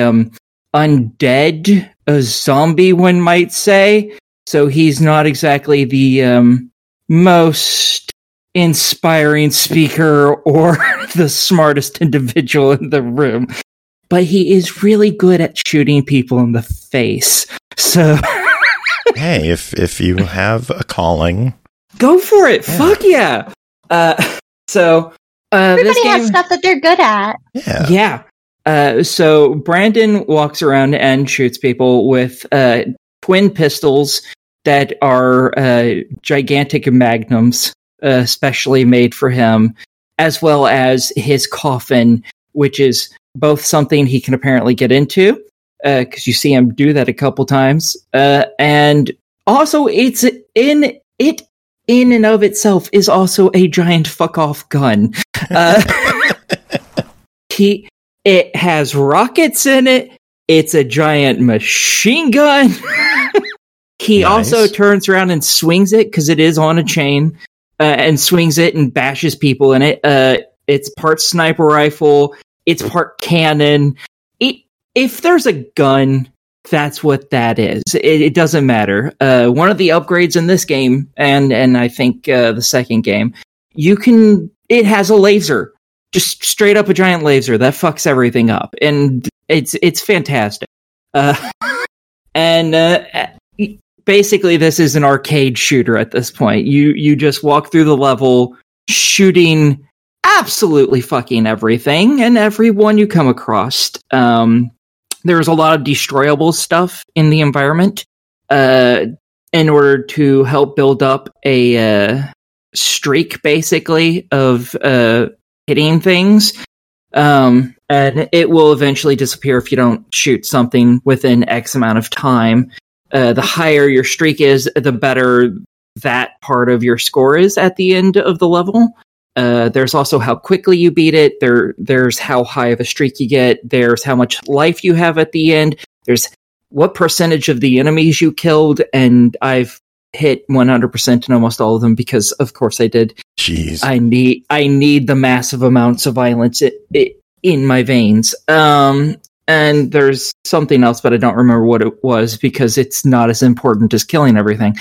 undead, a zombie, one might say. So he's not exactly the most inspiring speaker or the smartest individual in the room. But he is really good at shooting people in the face. So hey, if you have a calling, go for it. Yeah. Fuck yeah. Everybody has stuff that they're good at. Yeah. So Brandon walks around and shoots people with twin pistols that are gigantic magnums, specially made for him, as well as his coffin, which is both something he can apparently get into, because you see him do that a couple times, and also it's in and of itself is also a giant fuck off gun. It has rockets in it. It's a giant machine gun. He also turns around and swings it because it is on a chain, and swings it and bashes people in it. It's part sniper rifle. It's part cannon. If there's a gun, that's what that is. It doesn't matter. One of the upgrades in this game, and I think the second game, it has a laser. Just straight up a giant laser that fucks everything up, and it's fantastic. Basically, this is an arcade shooter at this point. You just walk through the level, shooting absolutely fucking everything and everyone you come across. There's a lot of destroyable stuff in the environment in order to help build up a streak, basically, of hitting things. And it will eventually disappear if you don't shoot something within X amount of time. The higher your streak is, the better that part of your score is at the end of the level. There's also how quickly you beat it. There's how high of a streak you get. There's how much life you have at the end. There's what percentage of the enemies you killed, and I've hit 100% in almost all of them because, of course, I did. Jeez, I need the massive amounts of violence in my veins. And there's something else, but I don't remember what it was because it's not as important as killing everything.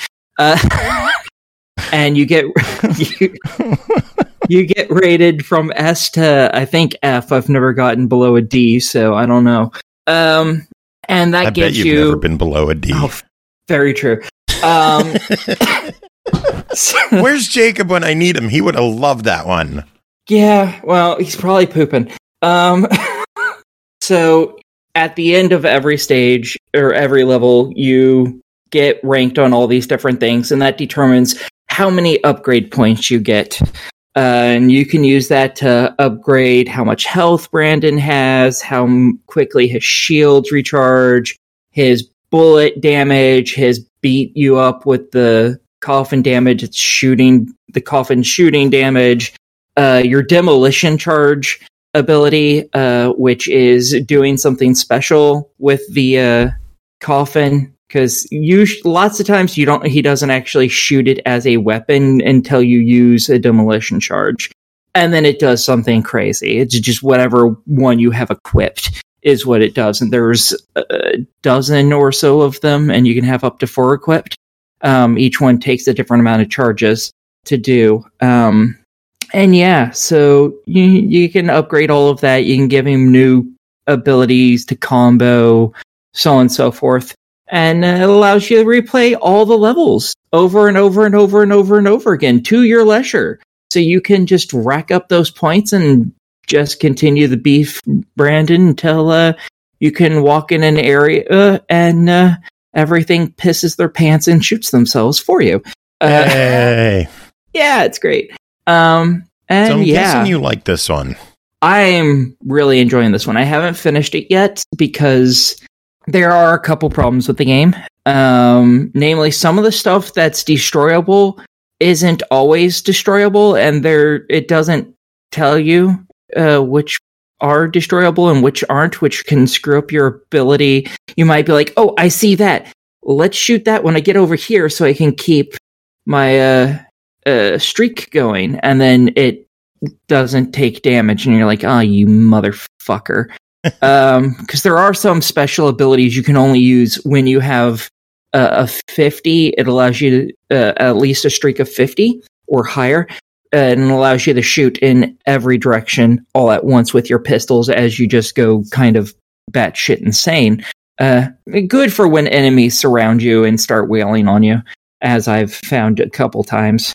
And you get you get rated from S to, I think, F. I've never gotten below a D, so I don't know. And that I gives bet you've never been below a D. Oh, very true. Where's Jacob when I need him? He would have loved that one. Yeah, well, he's probably pooping. So at the end of every stage or every level, you get ranked on all these different things, and that determines how many upgrade points you get. And you can use that to upgrade how much health Brandon has, how quickly his shields recharge, his bullet damage, his beat you up with the coffin damage, it's shooting, the coffin shooting damage, your demolition charge. ability, which is doing something special with the coffin. Because lots of times he doesn't actually shoot it as a weapon until you use a demolition charge. And then it does something crazy. It's just whatever one you have equipped is what it does. And there's a dozen or so of them, and you can have up to 4 equipped. Each one takes a different amount of charges to do. And yeah, so you can upgrade all of that. You can give him new abilities to combo, so on and so forth. And it allows you to replay all the levels over and over and over and over and over again to your leisure. So you can just rack up those points and just continue the beef, Brandon, until you can walk in an area and everything pisses their pants and shoots themselves for you. Hey. Yeah, it's great. And so I'm guessing you like this one. I'm really enjoying this one. I haven't finished it yet because there are a couple problems with the game. Namely, some of the stuff that's destroyable isn't always destroyable, and it doesn't tell you which are destroyable and which aren't, which can screw up your ability. You might be like, oh, I see that. Let's shoot that when I get over here so I can keep my streak going, and then it doesn't take damage, and you're like, oh, you motherfucker. Because there are some special abilities you can only use when you have a 50. It allows you to at least a streak of 50 or higher, and it allows you to shoot in every direction all at once with your pistols as you just go kind of batshit insane. Good for when enemies surround you and start wailing on you, as I've found a couple times.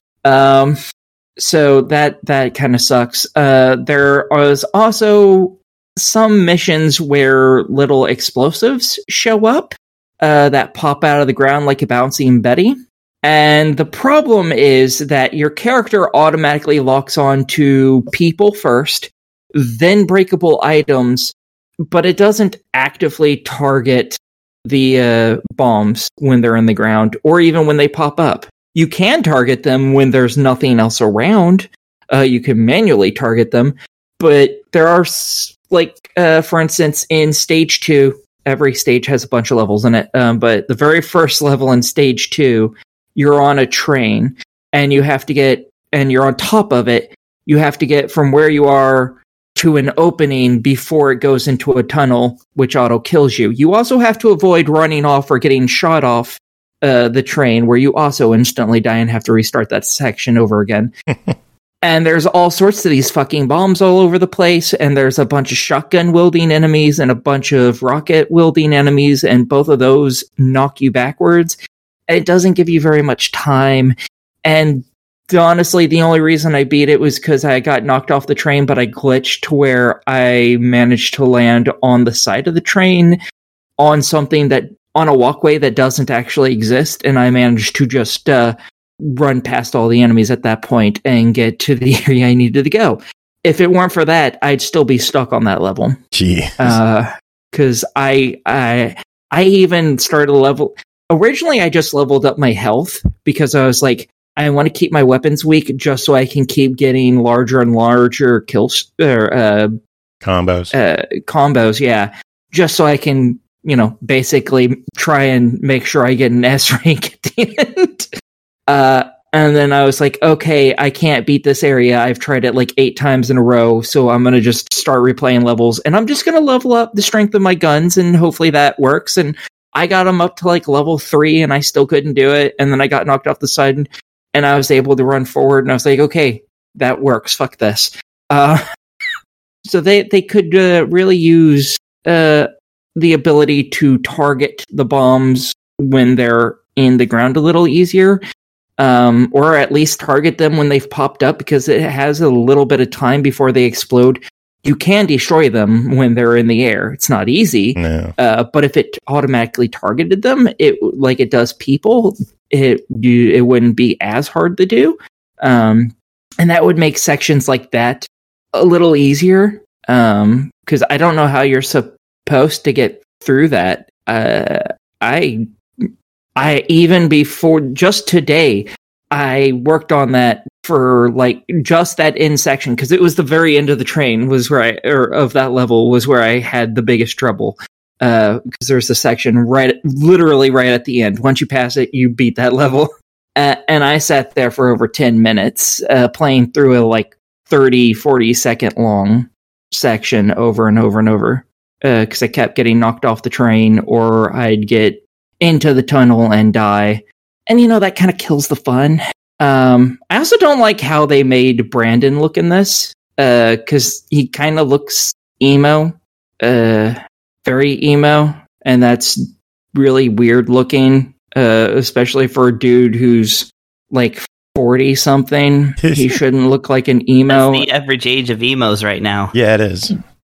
So that kind of sucks. There was also some missions where little explosives show up that pop out of the ground like a bouncing Betty. And the problem is that your character automatically locks on to people first, then breakable items, but it doesn't actively target the bombs when they're in the ground or even when they pop up. You can target them when there's nothing else around. You can manually target them, but there are... for instance, in stage 2, every stage has a bunch of levels in it, but the very first level in stage 2, you're on a train, and you're on top of it. You have to get from where you are to an opening before it goes into a tunnel, which auto kills you. You also have to avoid running off or getting shot off the train, where you also instantly die and have to restart that section over again. And there's all sorts of these fucking bombs all over the place, and there's a bunch of shotgun-wielding enemies and a bunch of rocket-wielding enemies, and both of those knock you backwards. And it doesn't give you very much time. And honestly, the only reason I beat it was because I got knocked off the train, but I glitched to where I managed to land on the side of the train on a walkway that doesn't actually exist, and I managed to just run past all the enemies at that point and get to the area I needed to go. If it weren't for that, I'd still be stuck on that level. Because I even started a level... Originally, I just leveled up my health because I was like, I want to keep my weapons weak just so I can keep getting larger and larger kills... combos. Combos, yeah. Just so I can, basically try and make sure I get an S rank at the end. And then I was like, okay, I can't beat this area. I've tried it like 8 times in a row, so I'm going to just start replaying levels, and I'm just going to level up the strength of my guns, and hopefully that works. And I got them up to like level 3, and I still couldn't do it, and then I got knocked off the side, and I was able to run forward, and I was like, okay, that works, fuck this. So they could really use the ability to target the bombs when they're in the ground a little easier. Or at least target them when they've popped up, because it has a little bit of time before they explode. You can destroy them when they're in the air. It's not easy, no. But if it automatically targeted them, like it does people, it wouldn't be as hard to do. And that would make sections like that a little easier. Because I don't know how you're supposed to get through that. I even before just today, I worked on that for like just that end section because it was the very end of the train was where of that level was where I had the biggest trouble. Because there's a section literally right at the end. Once you pass it, you beat that level. And I sat there for over 10 minutes playing through a like 30, 40 second long section over and over and over. Because I kept getting knocked off the train or I'd get into the tunnel and die. And, that kind of kills the fun. I also don't like how they made Brandon look in this. Because he kind of looks emo. Very emo. And that's really weird looking. Especially for a dude who's like 40 something. He shouldn't look like an emo. That's the average age of emos right now. Yeah, it is.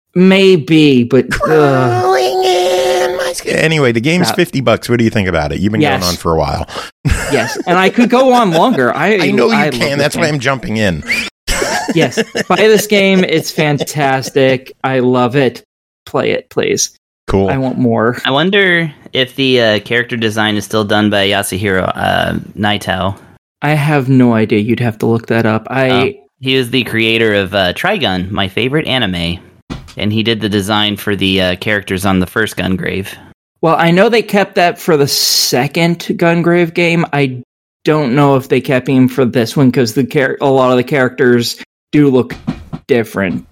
Maybe, but crawling in my skin. Anyway, the game's $50. What do you think about it? You've been going on for a while. Yes, and I could go on longer. I know you can. That's why I'm jumping in. Yes, buy this game. It's fantastic. I love it. Play it, please. Cool. I want more. I wonder if the character design is still done by Yasuhiro Naito. I have no idea. You'd have to look that up. He was the creator of Trigun, my favorite anime. And he did the design for the characters on the first Gungrave. Well, I know they kept that for the second Gungrave game. I don't know if they kept him for this one because a lot of the characters do look different.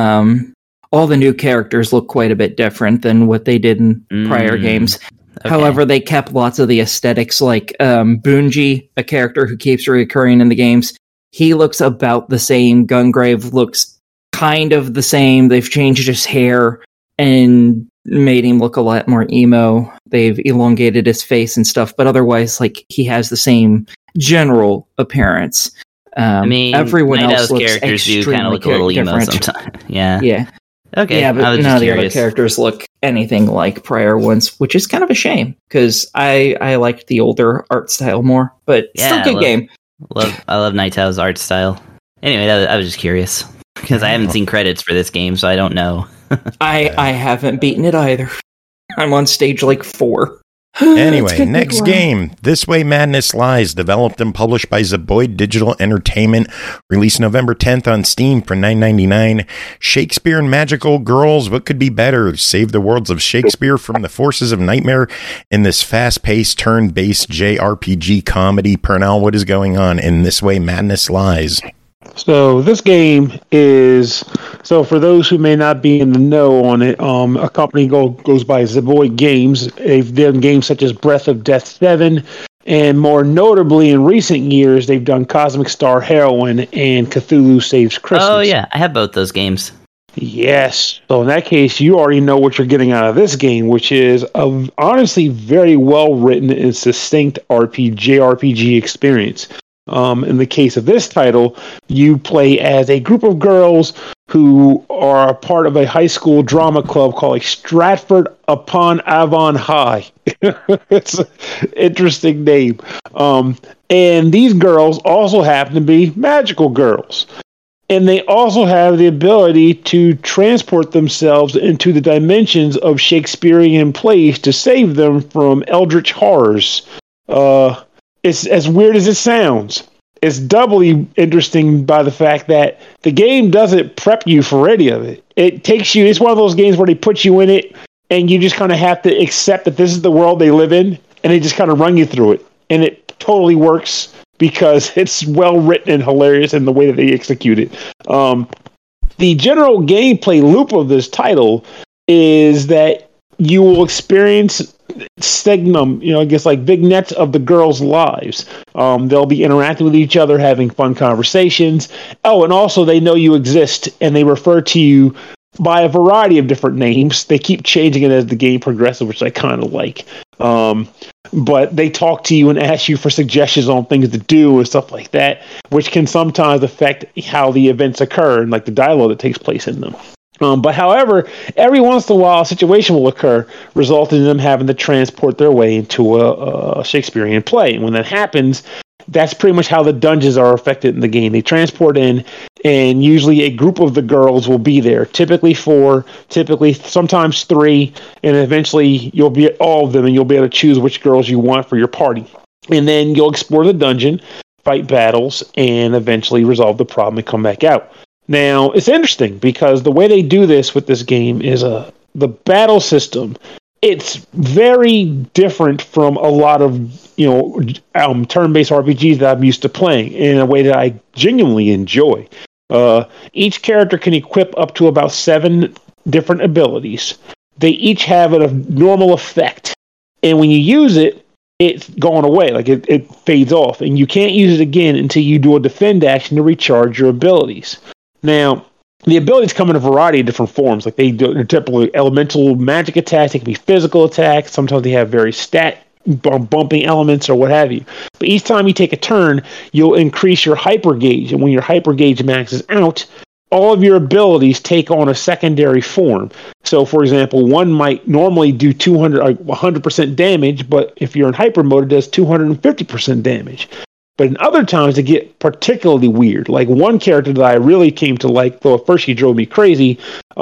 All the new characters look quite a bit different than what they did in prior games. Okay. However, they kept lots of the aesthetics, like Bunji, a character who keeps recurring in the games. He looks about the same. Gungrave looks kind of the same. They've changed his hair and made him look a lot more emo. They've elongated his face and stuff, but otherwise, like, he has the same general appearance. Everyone else looks characters do kind of look a little emo sometimes. Yeah. Okay. Yeah, but none of the other characters look anything like prior ones, which is kind of a shame because I liked the older art style more. But still good game. I love Naito's art style. Anyway, I was just curious because I haven't seen credits for this game, so I don't know. I haven't beaten it either. I'm on stage like 4. Anyway, next game, This Way Madness Lies, developed and published by Zeboyd Digital Entertainment, released November 10th on Steam for $9.99. Shakespeare and Magical Girls, what could be better? Save the worlds of Shakespeare from the forces of nightmare in this fast-paced, turn-based JRPG comedy. Pernell, what is going on in This Way Madness Lies? So this game is, for those who may not be in the know on it, a company goes by Zeboyd Games. They've done games such as Breath of Death 7, and more notably in recent years, they've done Cosmic Star Heroine and Cthulhu Saves Christmas. Oh yeah, I have both those games. Yes. So in that case, you already know what you're getting out of this game, which is a honestly very well written and succinct JRPG experience. In the case of this title, you play as a group of girls who are a part of a high school drama club called Stratford upon Avon High. It's an interesting name. And these girls also happen to be magical girls. And they also have the ability to transport themselves into the dimensions of Shakespearean plays to save them from eldritch horrors. It's as weird as it sounds. It's doubly interesting by the fact that the game doesn't prep you for any of it. It takes you, it's one of those games where they put you in it and you just kind of have to accept that this is the world they live in and they just kind of run you through it. And it totally works because it's well written and hilarious in the way that they execute it. The general gameplay loop of this title is that you will experience like vignettes of the girls' lives. They'll be interacting with each other, having fun conversations. Oh, and also they know you exist, and they refer to you by a variety of different names. They keep changing it as the game progresses, which I kind of like. But they talk to you and ask you for suggestions on things to do and stuff like that, which can sometimes affect how the events occur and like the dialogue that takes place in them. But however, every once in a while, a situation will occur, resulting in them having to transport their way into a Shakespearean play. And when that happens, that's pretty much how the dungeons are affected in the game. They transport in, and usually a group of the girls will be there. Typically 4, sometimes 3, and eventually you'll be all of them, and you'll be able to choose which girls you want for your party. And then you'll explore the dungeon. fight battles, and eventually resolve the problem and come back out. Now, it's interesting because the way they do this with this game is the battle system. It's very different from a lot of turn-based RPGs that I'm used to playing in a way that I genuinely enjoy. Each character can equip up to about 7 different abilities. They each have a normal effect, and when you use it, it's gone away. Like it fades off, and you can't use it again until you do a defend action to recharge your abilities. Now, the abilities come in a variety of different forms. Like they're typically elemental magic attacks. They can be physical attacks. Sometimes they have very stat bumping elements or what have you. But each time you take a turn, you'll increase your hyper gauge. And when your hyper gauge maxes out, all of your abilities take on a secondary form. So, for example, one might normally do 100% damage, but if you're in hyper mode, it does 250% damage. But in other times, they get particularly weird. Like one character that I really came to like, though at first she drove me crazy,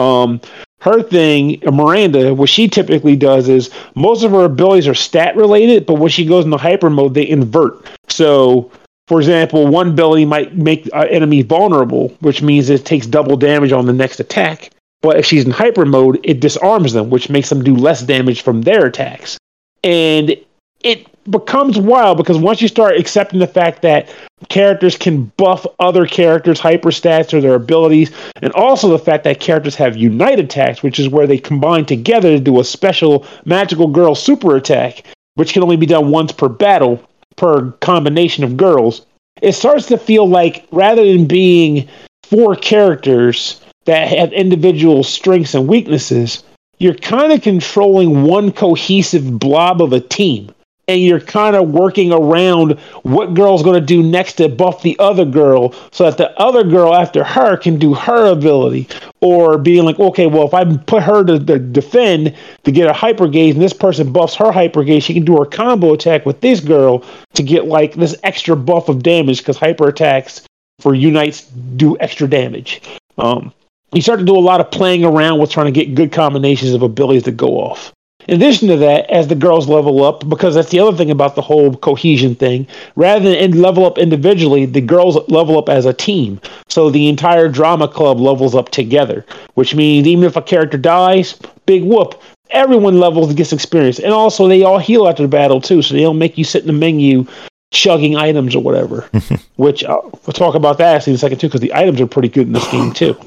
her thing, Miranda, what she typically does is most of her abilities are stat related, but when she goes into hyper mode, they invert. So, for example, one ability might make an enemy vulnerable, which means it takes double damage on the next attack. But if she's in hyper mode, it disarms them, which makes them do less damage from their attacks. And it becomes wild because once you start accepting the fact that characters can buff other characters' hyperstats or their abilities, and also the fact that characters have unite attacks, which is where they combine together to do a special magical girl super attack, which can only be done once per battle, per combination of girls, it starts to feel like rather than being 4 characters that have individual strengths and weaknesses, you're kind of controlling one cohesive blob of a team. And you're kind of working around what girl's going to do next to buff the other girl so that the other girl after her can do her ability. Or being like, okay, well, if I put her to defend to get a hyper gauge and this person buffs her hyper gauge, she can do her combo attack with this girl to get like this extra buff of damage because hyper attacks for unites do extra damage. You start to do a lot of playing around with trying to get good combinations of abilities that go off. In addition to that, as the girls level up, because that's the other thing about the whole cohesion thing, rather than level up individually, the girls level up as a team. So the entire drama club levels up together, which means even if a character dies, big whoop, everyone levels and gets experience. And also, they all heal after the battle, too, so they don't make you sit in the menu chugging items or whatever, which we'll talk about that actually in a second, too, because the items are pretty good in this game, too.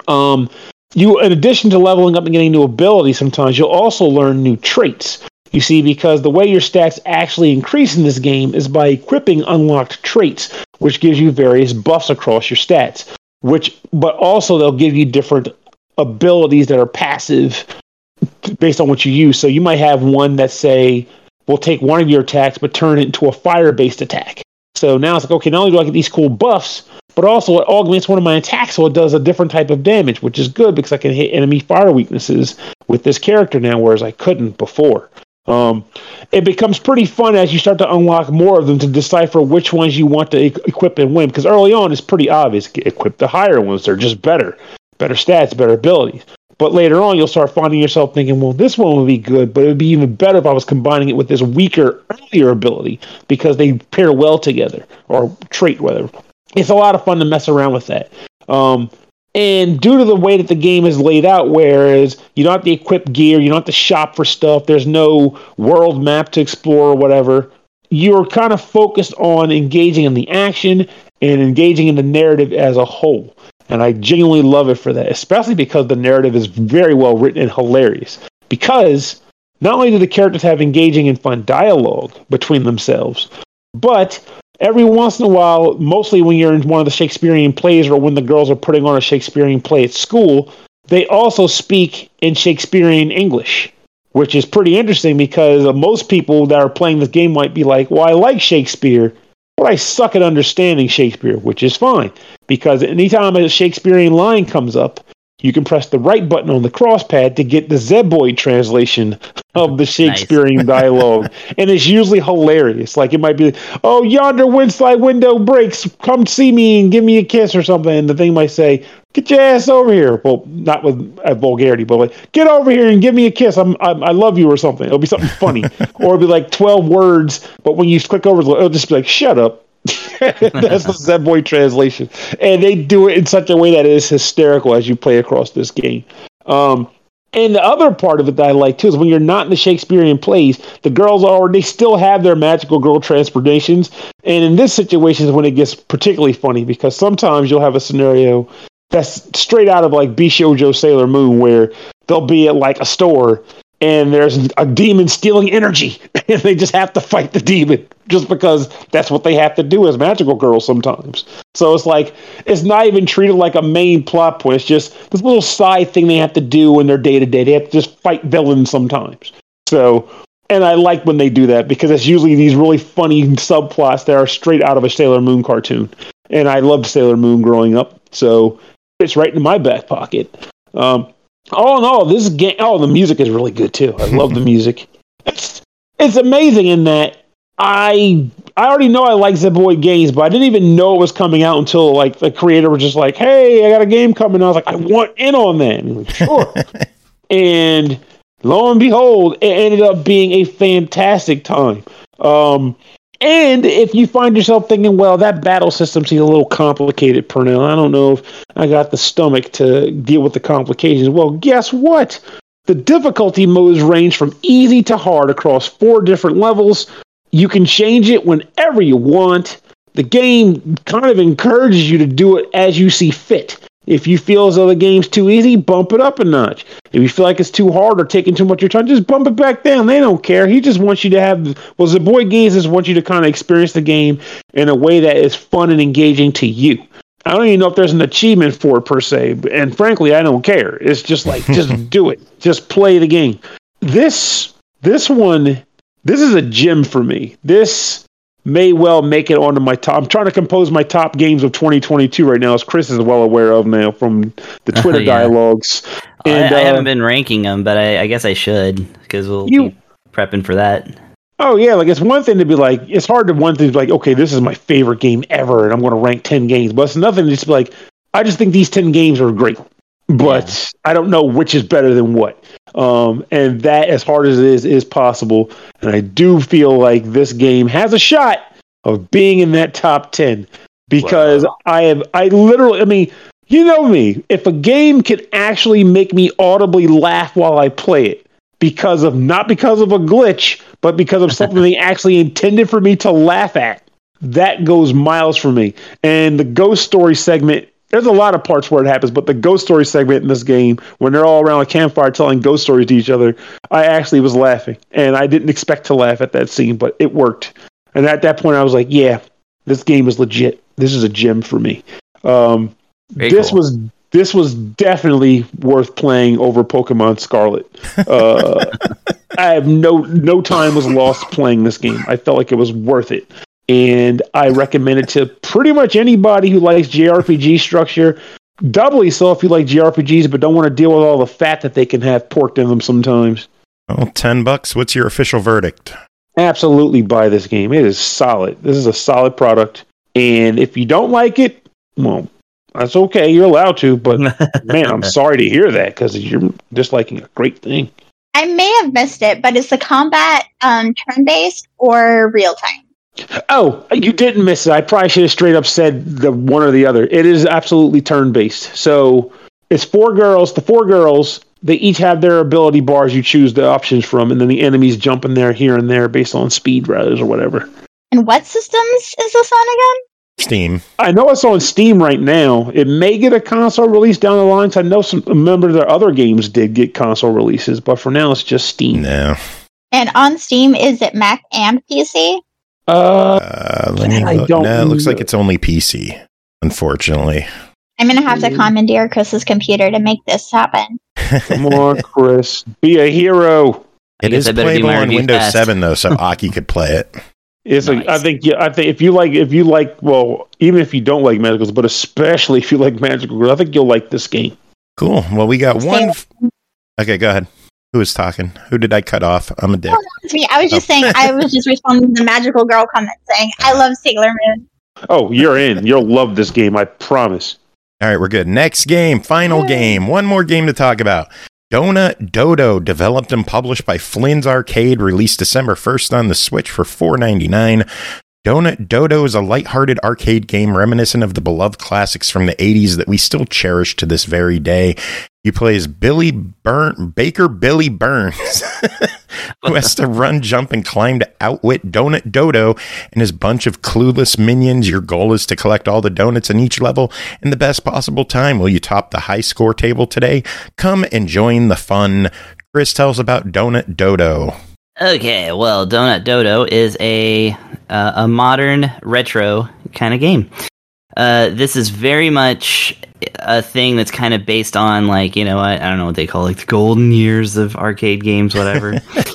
In addition to leveling up and getting new abilities, sometimes you'll also learn new traits. You see, because the way your stats actually increase in this game is by equipping unlocked traits, which gives you various buffs across your stats. But also they'll give you different abilities that are passive based on what you use. So you might have one that say will take one of your attacks but turn it into a fire-based attack. So now it's like, okay, not only do I get these cool buffs, but also it augments one of my attacks so it does a different type of damage, which is good because I can hit enemy fire weaknesses with this character now, whereas I couldn't before. It becomes pretty fun as you start to unlock more of them to decipher which ones you want to equip and win, because early on it's pretty obvious. Equip the higher ones, they're just better stats, better abilities. But later on, you'll start finding yourself thinking, well, this one would be good, but it would be even better if I was combining it with this weaker, earlier ability because they pair well together, or trait, whatever. It's a lot of fun to mess around with that. And due to the way that the game is laid out, whereas you don't have to equip gear, you don't have to shop for stuff, there's no world map to explore or whatever, you're kind of focused on engaging in the action and engaging in the narrative as a whole. And I genuinely love it for that, especially because the narrative is very well written and hilarious. Because not only do the characters have engaging and fun dialogue between themselves, but every once in a while, mostly when you're in one of the Shakespearean plays or when the girls are putting on a Shakespearean play at school, they also speak in Shakespearean English, which is pretty interesting because most people that are playing this game might be like, well, I like Shakespeare, but I suck at understanding Shakespeare, which is fine. Because anytime a Shakespearean line comes up, you can press the right button on the crosspad to get the Zeboid translation of the Shakespearean dialogue. And it's usually hilarious. Like, it might be, oh, yonder windside window breaks. Come see me and give me a kiss or something. And the thing might say, get your ass over here. Well, not with vulgarity, but like, get over here and give me a kiss. I love you or something. It'll be something funny. Or it'll be like 12 words, but when you click over, it'll just be like, shut up. That's the Zeboyd translation. And they do it in such a way that it is hysterical as you play across this game. And the other part of it that I like too is when you're not in the Shakespearean plays, the girls they still have their magical girl transformations. And in this situation is when it gets particularly funny, because sometimes you'll have a scenario that's straight out of like Bishoujo Sailor Moon, where they'll be at like a store and there's a demon stealing energy and they just have to fight the demon just because that's what they have to do as magical girls sometimes. So it's like, it's not even treated like a main plot point. It's just this little side thing they have to do in their day-to-day. They have to just fight villains sometimes. So, and I like when they do that because it's usually these really funny subplots that are straight out of a Sailor Moon cartoon. And I loved Sailor Moon growing up. So it's right in my back pocket. All in all, this game. Oh, the music is really good too. I love the music. It's amazing in that I already know I like Zeboyd games, but I didn't even know it was coming out until like the creator was just like, "Hey, I got a game coming." I was like, "I want in on that." And like, sure. And lo and behold, it ended up being a fantastic time. And if you find yourself thinking, well, that battle system seems a little complicated, Pernell, I don't know if I got the stomach to deal with the complications. Well, guess what? The difficulty modes range from easy to hard across 4 different levels. You can change it whenever you want. The game kind of encourages you to do it as you see fit. If you feel as though the game's too easy, bump it up a notch. If you feel like it's too hard or taking too much of your time, just bump it back down. They don't care. He just wants you to have... Well, Zeboyd Games just wants you to kind of experience the game in a way that is fun and engaging to you. I don't even know if there's an achievement for it, per se. And frankly, I don't care. It's just like, just do it. Just play the game. This one, this is a gem for me. This may well make it onto my top. I'm trying to compose my top games of 2022 right now, as Chris is well aware of now from the Twitter dialogues. And, I haven't been ranking them, but I guess I should, because we'll be prepping for that. Oh, yeah, like it's one thing to be like, it's hard to one thing to be like, okay, this is my favorite game ever, and I'm going to rank 10 games. But it's nothing to just be like, I just think these 10 games are great, but I don't know which is better than what. And that, as hard as it is possible. And I do feel like this game has a shot of being in that top 10 because I mean, you know me, if a game can actually make me audibly laugh while I play it, not because of a glitch, but because of something they actually intended for me to laugh at, that goes miles for me. And the ghost story segment, there's a lot of parts where it happens, but the ghost story segment in this game, when they're all around a campfire telling ghost stories to each other, I actually was laughing. And I didn't expect to laugh at that scene, but it worked. And at that point, I was like, yeah, this game is legit. This is a gem for me. This was definitely worth playing over Pokemon Scarlet. I have no time was lost playing this game. I felt like it was worth it. And I recommend it to pretty much anybody who likes JRPG structure. Doubly so if you like JRPGs but don't want to deal with all the fat that they can have porked in them sometimes. Well, $10. What's your official verdict? Absolutely buy this game. It is solid. This is a solid product. And if you don't like it, well, that's okay. You're allowed to. But man, I'm sorry to hear that because you're disliking a great thing. I may have missed it, but is the combat turn-based or real-time? Oh, you didn't miss it. I probably should have straight up said the one or the other. It is absolutely turn-based. So it's 4 girls. The 4 girls, they each have their ability bars you choose the options from, and then the enemies jump in there, here and there, based on speed rather or whatever. And what systems is this on again? Steam. I know it's on Steam right now. It may get a console release down the line. I know some members of their other games did get console releases, but for now it's just Steam. No. And on Steam, is it Mac and PC? Let me look. No, it looks like it's only PC, unfortunately. I'm going to have to commandeer Chris's computer to make this happen. Come on, Chris. Be a hero. It is playable on Windows 7, though, so Aki could play it. It's nice. I think if you like, well, even if you don't like Magicals, but especially if you like Magical Girls, I think you'll like this game. Cool. Well, we got one. Okay, go ahead. Who was talking? Who did I cut off? I'm a dick. Oh, that's me. I was just saying. I was just responding to the Magical Girl comment saying, "I love Sailor Moon." Oh, you're in. You'll love this game. I promise. All right, we're good. Next game, final game. One more game to talk about. Donut Dodo, developed and published by Flynn's Arcade, released December 1st on the Switch for $4.99. Donut Dodo is a lighthearted arcade game reminiscent of the beloved classics from the 80s that we still cherish to this very day. You play as Baker Billy Burns, who has to run, jump, and climb to outwit Donut Dodo and his bunch of clueless minions. Your goal is to collect all the donuts in each level in the best possible time. Will you top the high score table today? Come and join the fun. Chris, tell us about Donut Dodo. Okay, well, Donut Dodo is a modern retro kind of game. This is very much a thing that's kind of based on, like, you know, I don't know what they call it, like the golden years of arcade games, whatever.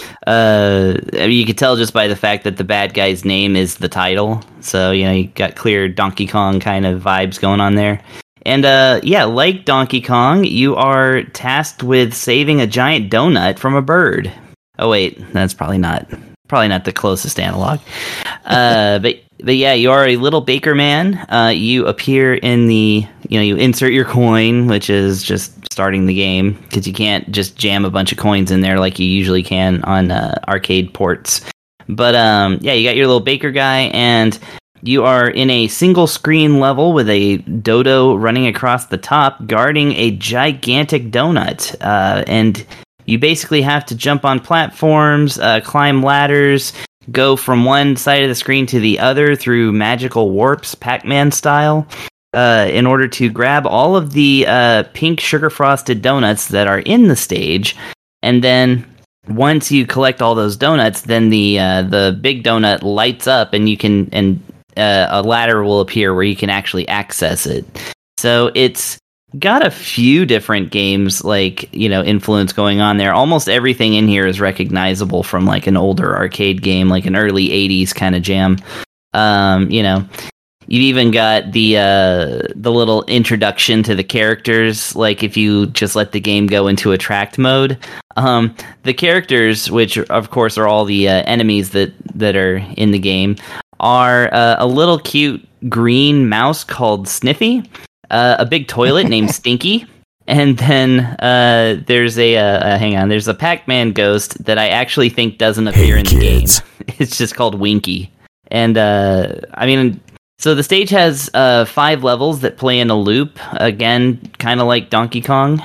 I mean, you could tell just by the fact that the bad guy's name is the title. So, you know, you got clear Donkey Kong kind of vibes going on there. And, yeah, like Donkey Kong, you are tasked with saving a giant donut from a bird. Oh, wait, that's probably not the closest analog. But yeah, you are a little baker man. You appear in the, you know, you insert your coin, which is just starting the game, because you can't just jam a bunch of coins in there like you usually can on arcade ports. But yeah, you got your little baker guy, and you are in a single screen level with a dodo running across the top, guarding a gigantic donut. And you basically have to jump on platforms, climb ladders, go from one side of the screen to the other through magical warps, Pac-Man style, in order to grab all of the pink sugar-frosted donuts that are in the stage. And then once you collect all those donuts, then the big donut lights up, and you can a ladder will appear where you can actually access it. So it's got a few different games, like, you know, influence going on there. Almost everything in here is recognizable from like an older arcade game, like an early 80s kind of jam. You know, you've even got the little introduction to the characters, like if you just let the game go into attract mode. The characters, which of course are all the enemies that are in the game, are a little cute green mouse called Sniffy, a big toilet named Stinky, and then there's there's a Pac-Man ghost that I actually think doesn't appear in the game. It's just called Winky. And I mean, so the stage has 5 levels that play in a loop, again, kind of like Donkey Kong.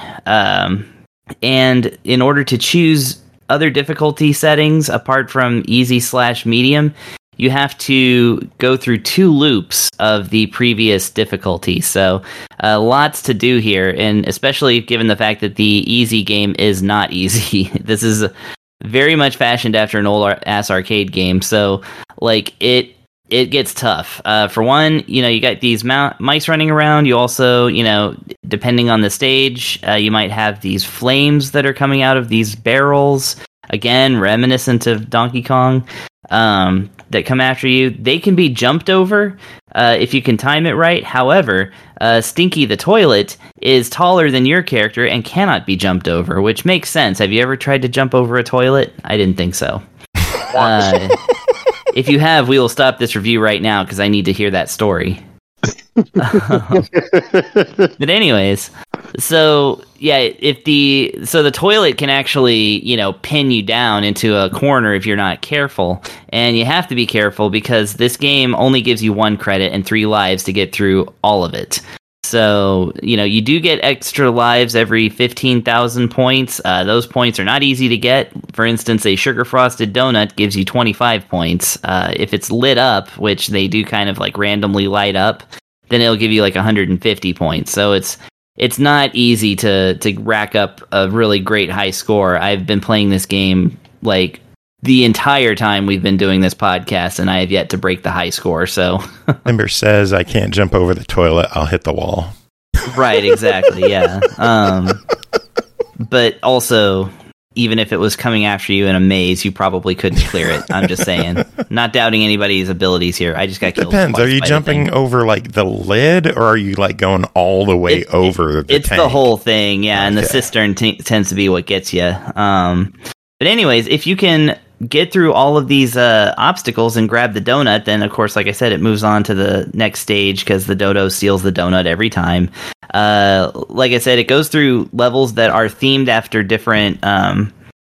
And in order to choose other difficulty settings apart from easy/medium, you have to go through 2 loops of the previous difficulty. So lots to do here, and especially given the fact that the easy game is not easy. This is very much fashioned after an old-ass arcade game, so like it gets tough. For one, you know, you got these mice running around. You also, you know, depending on the stage, you might have these flames that are coming out of these barrels, again, reminiscent of Donkey Kong. That come after you. They can be jumped over if you can time it right. However, Stinky the toilet is taller than your character and cannot be jumped over, which makes sense. Have you ever tried to jump over a toilet? I didn't think so. If you have, we will stop this review right now because I need to hear that story. But anyways, so yeah, the toilet can actually, you know, pin you down into a corner if you're not careful, and you have to be careful because this game only gives you 1 credit and 3 lives to get through all of it. So, you know, you do get extra lives every 15,000 points. Those points are not easy to get. For instance, a sugar frosted donut gives you 25 points. If it's lit up, which they do kind of like randomly light up, then it'll give you like 150 points. So it's not easy to rack up a really great high score. I've been playing this game like the entire time we've been doing this podcast, and I have yet to break the high score. So Ember says, I can't jump over the toilet. I'll hit the wall. Right, exactly, yeah. But also, even if it was coming after you in a maze, you probably couldn't clear it. I'm just saying. Not doubting anybody's abilities here. I just got killed. Depends. Are you jumping over like the lid, or are you like going all the way over the It's tank? the whole thing, yeah. Okay. And the cistern tends to be what gets you. But anyways, if you can get through all of these obstacles and grab the donut, then of course, like I said, it moves on to the next stage because the dodo steals the donut every time. Like I said, it goes through levels that are themed after different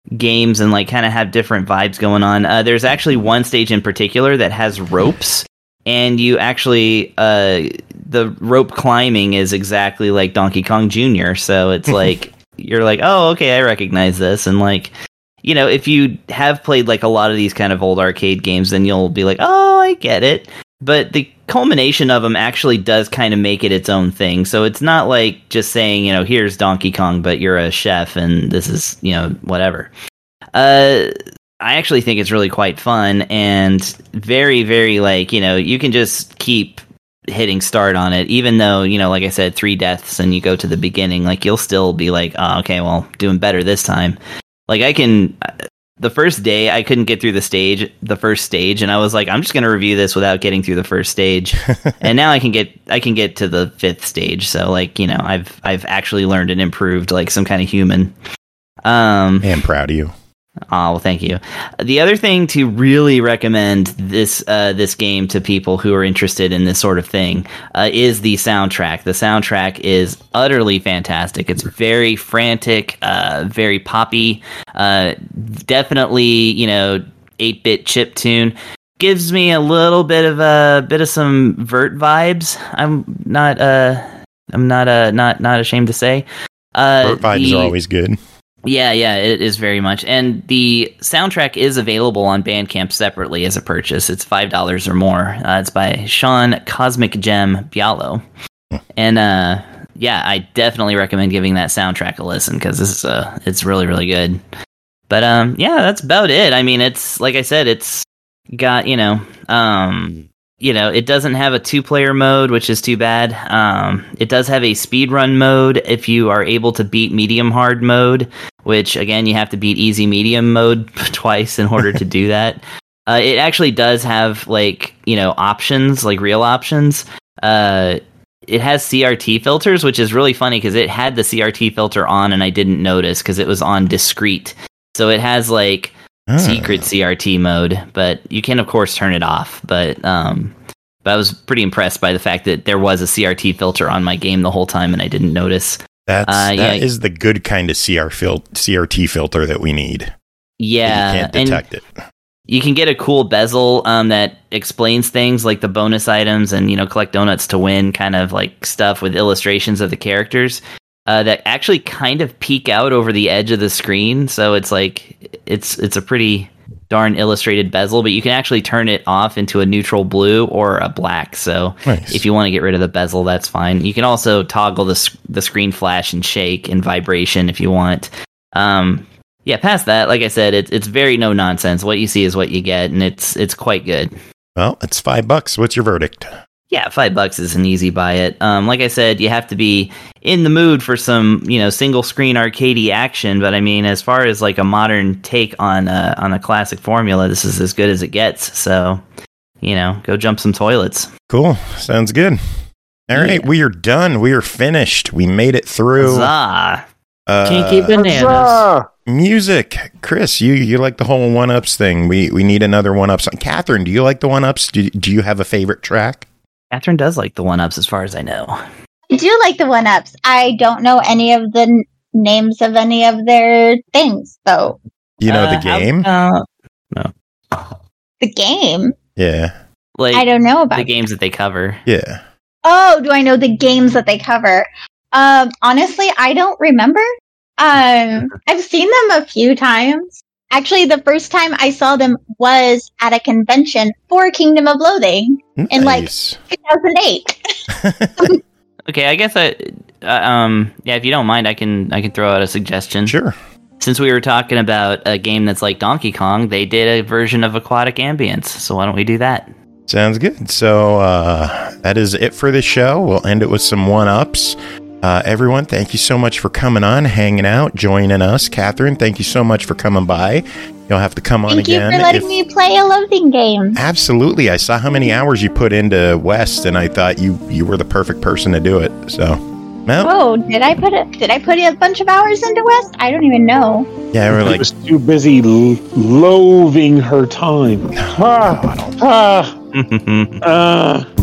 games and like kind of have different vibes going on. There's actually one stage in particular that has ropes, and you actually the rope climbing is exactly like Donkey Kong Jr. So it's like you're like, oh, okay, I recognize this, and like, you know, if you have played like a lot of these kind of old arcade games, then you'll be like, oh, I get it. But the culmination of them actually does kind of make it its own thing. So it's not like just saying, you know, here's Donkey Kong, but you're a chef and this is, you know, whatever. I actually think it's really quite fun and very, very like, you know, you can just keep hitting start on it, even though, you know, like I said, 3 deaths and you go to the beginning, like you'll still be like, oh, okay, well, doing better this time. Like the first day I couldn't get through the first stage, and I was like, I'm just going to review this without getting through the first stage. And now I can get to the 5th stage. So like, you know, I've actually learned and improved like some kind of human. I'm proud of you. Oh, well, thank you. The other thing to really recommend this game to people who are interested in this sort of thing is the soundtrack. The soundtrack is utterly fantastic. It's very frantic, very poppy, definitely, you know, 8-bit chiptune. Gives me a little bit of some Vert vibes. I'm not ashamed to say. Vert vibes are always good. Yeah, it is very much. And the soundtrack is available on Bandcamp separately as a purchase. It's $5 or more. It's by Sean Cosmic Gem Bialo. And yeah, I definitely recommend giving that soundtrack a listen because it's really, really good. But yeah, that's about it. I mean, it's like I said, it's got, it doesn't have a 2-player mode, which is too bad. It does have a speedrun mode if you are able to beat medium hard mode, which again, you have to beat easy medium mode twice in order to do that. It actually does have like, options, like real options. It has CRT filters, which is really funny because it had the CRT filter on and I didn't notice because it was on discrete. So it has like secret CRT mode, but you can of course turn it off. But I was pretty impressed by the fact that there was a CRT filter on my game the whole time and I didn't notice. That is the good kind of CRT filter that we need. Yeah, you can't detect it. You can get a cool bezel that explains things like the bonus items and, collect donuts to win kind of like stuff with illustrations of the characters that actually kind of peek out over the edge of the screen. So it's like, it's a pretty darn illustrated bezel, but you can actually turn it off into a neutral blue or a black. So nice. If you want to get rid of the bezel, that's fine. You can also toggle the screen flash and shake and vibration if you want. Yeah, past that, like I said, it's very no nonsense. What you see is what you get, and it's quite good. Well, it's $5. What's your verdict? Yeah, $5 is an easy buy it. Like I said, you have to be in the mood for some, single screen arcadey action. But I mean, as far as like a modern take on a classic formula, this is as good as it gets. So, go jump some toilets. Cool, sounds good. All right, we are done. We are finished. We made it through. Huzzah! Kinky bananas. Huzzah! Music. Chris, you like the whole 1-ups thing. We need another 1-ups. Catherine, do you like the 1-ups? Do you have a favorite track? Catherine does like the 1-ups as far as I know. I do like the 1-ups. I don't know any of the names of any of their things, though. You know the game? No. The game? Yeah. Like, I don't know about the games that they cover. Yeah. Oh, do I know the games that they cover? Honestly, I don't remember. I've seen them a few times. Actually, the first time I saw them was at a convention for Kingdom of Loathing in like 2008. Okay, I guess if you don't mind, I can throw out a suggestion. Sure. Since we were talking about a game that's like Donkey Kong, they did a version of Aquatic Ambience. So why don't we do that? Sounds good. So that is it for this show. We'll end it with some 1-ups. Everyone, thank you so much for coming on, hanging out, joining us. Catherine, thank you so much for coming by. You'll have to come on again. Thank you for letting me play a loathing game. Absolutely. I saw how many hours you put into West, and I thought you were the perfect person to do it. So, well. Oh, did I put a bunch of hours into West? I don't even know. Yeah, we're like, I was too busy loathing her time.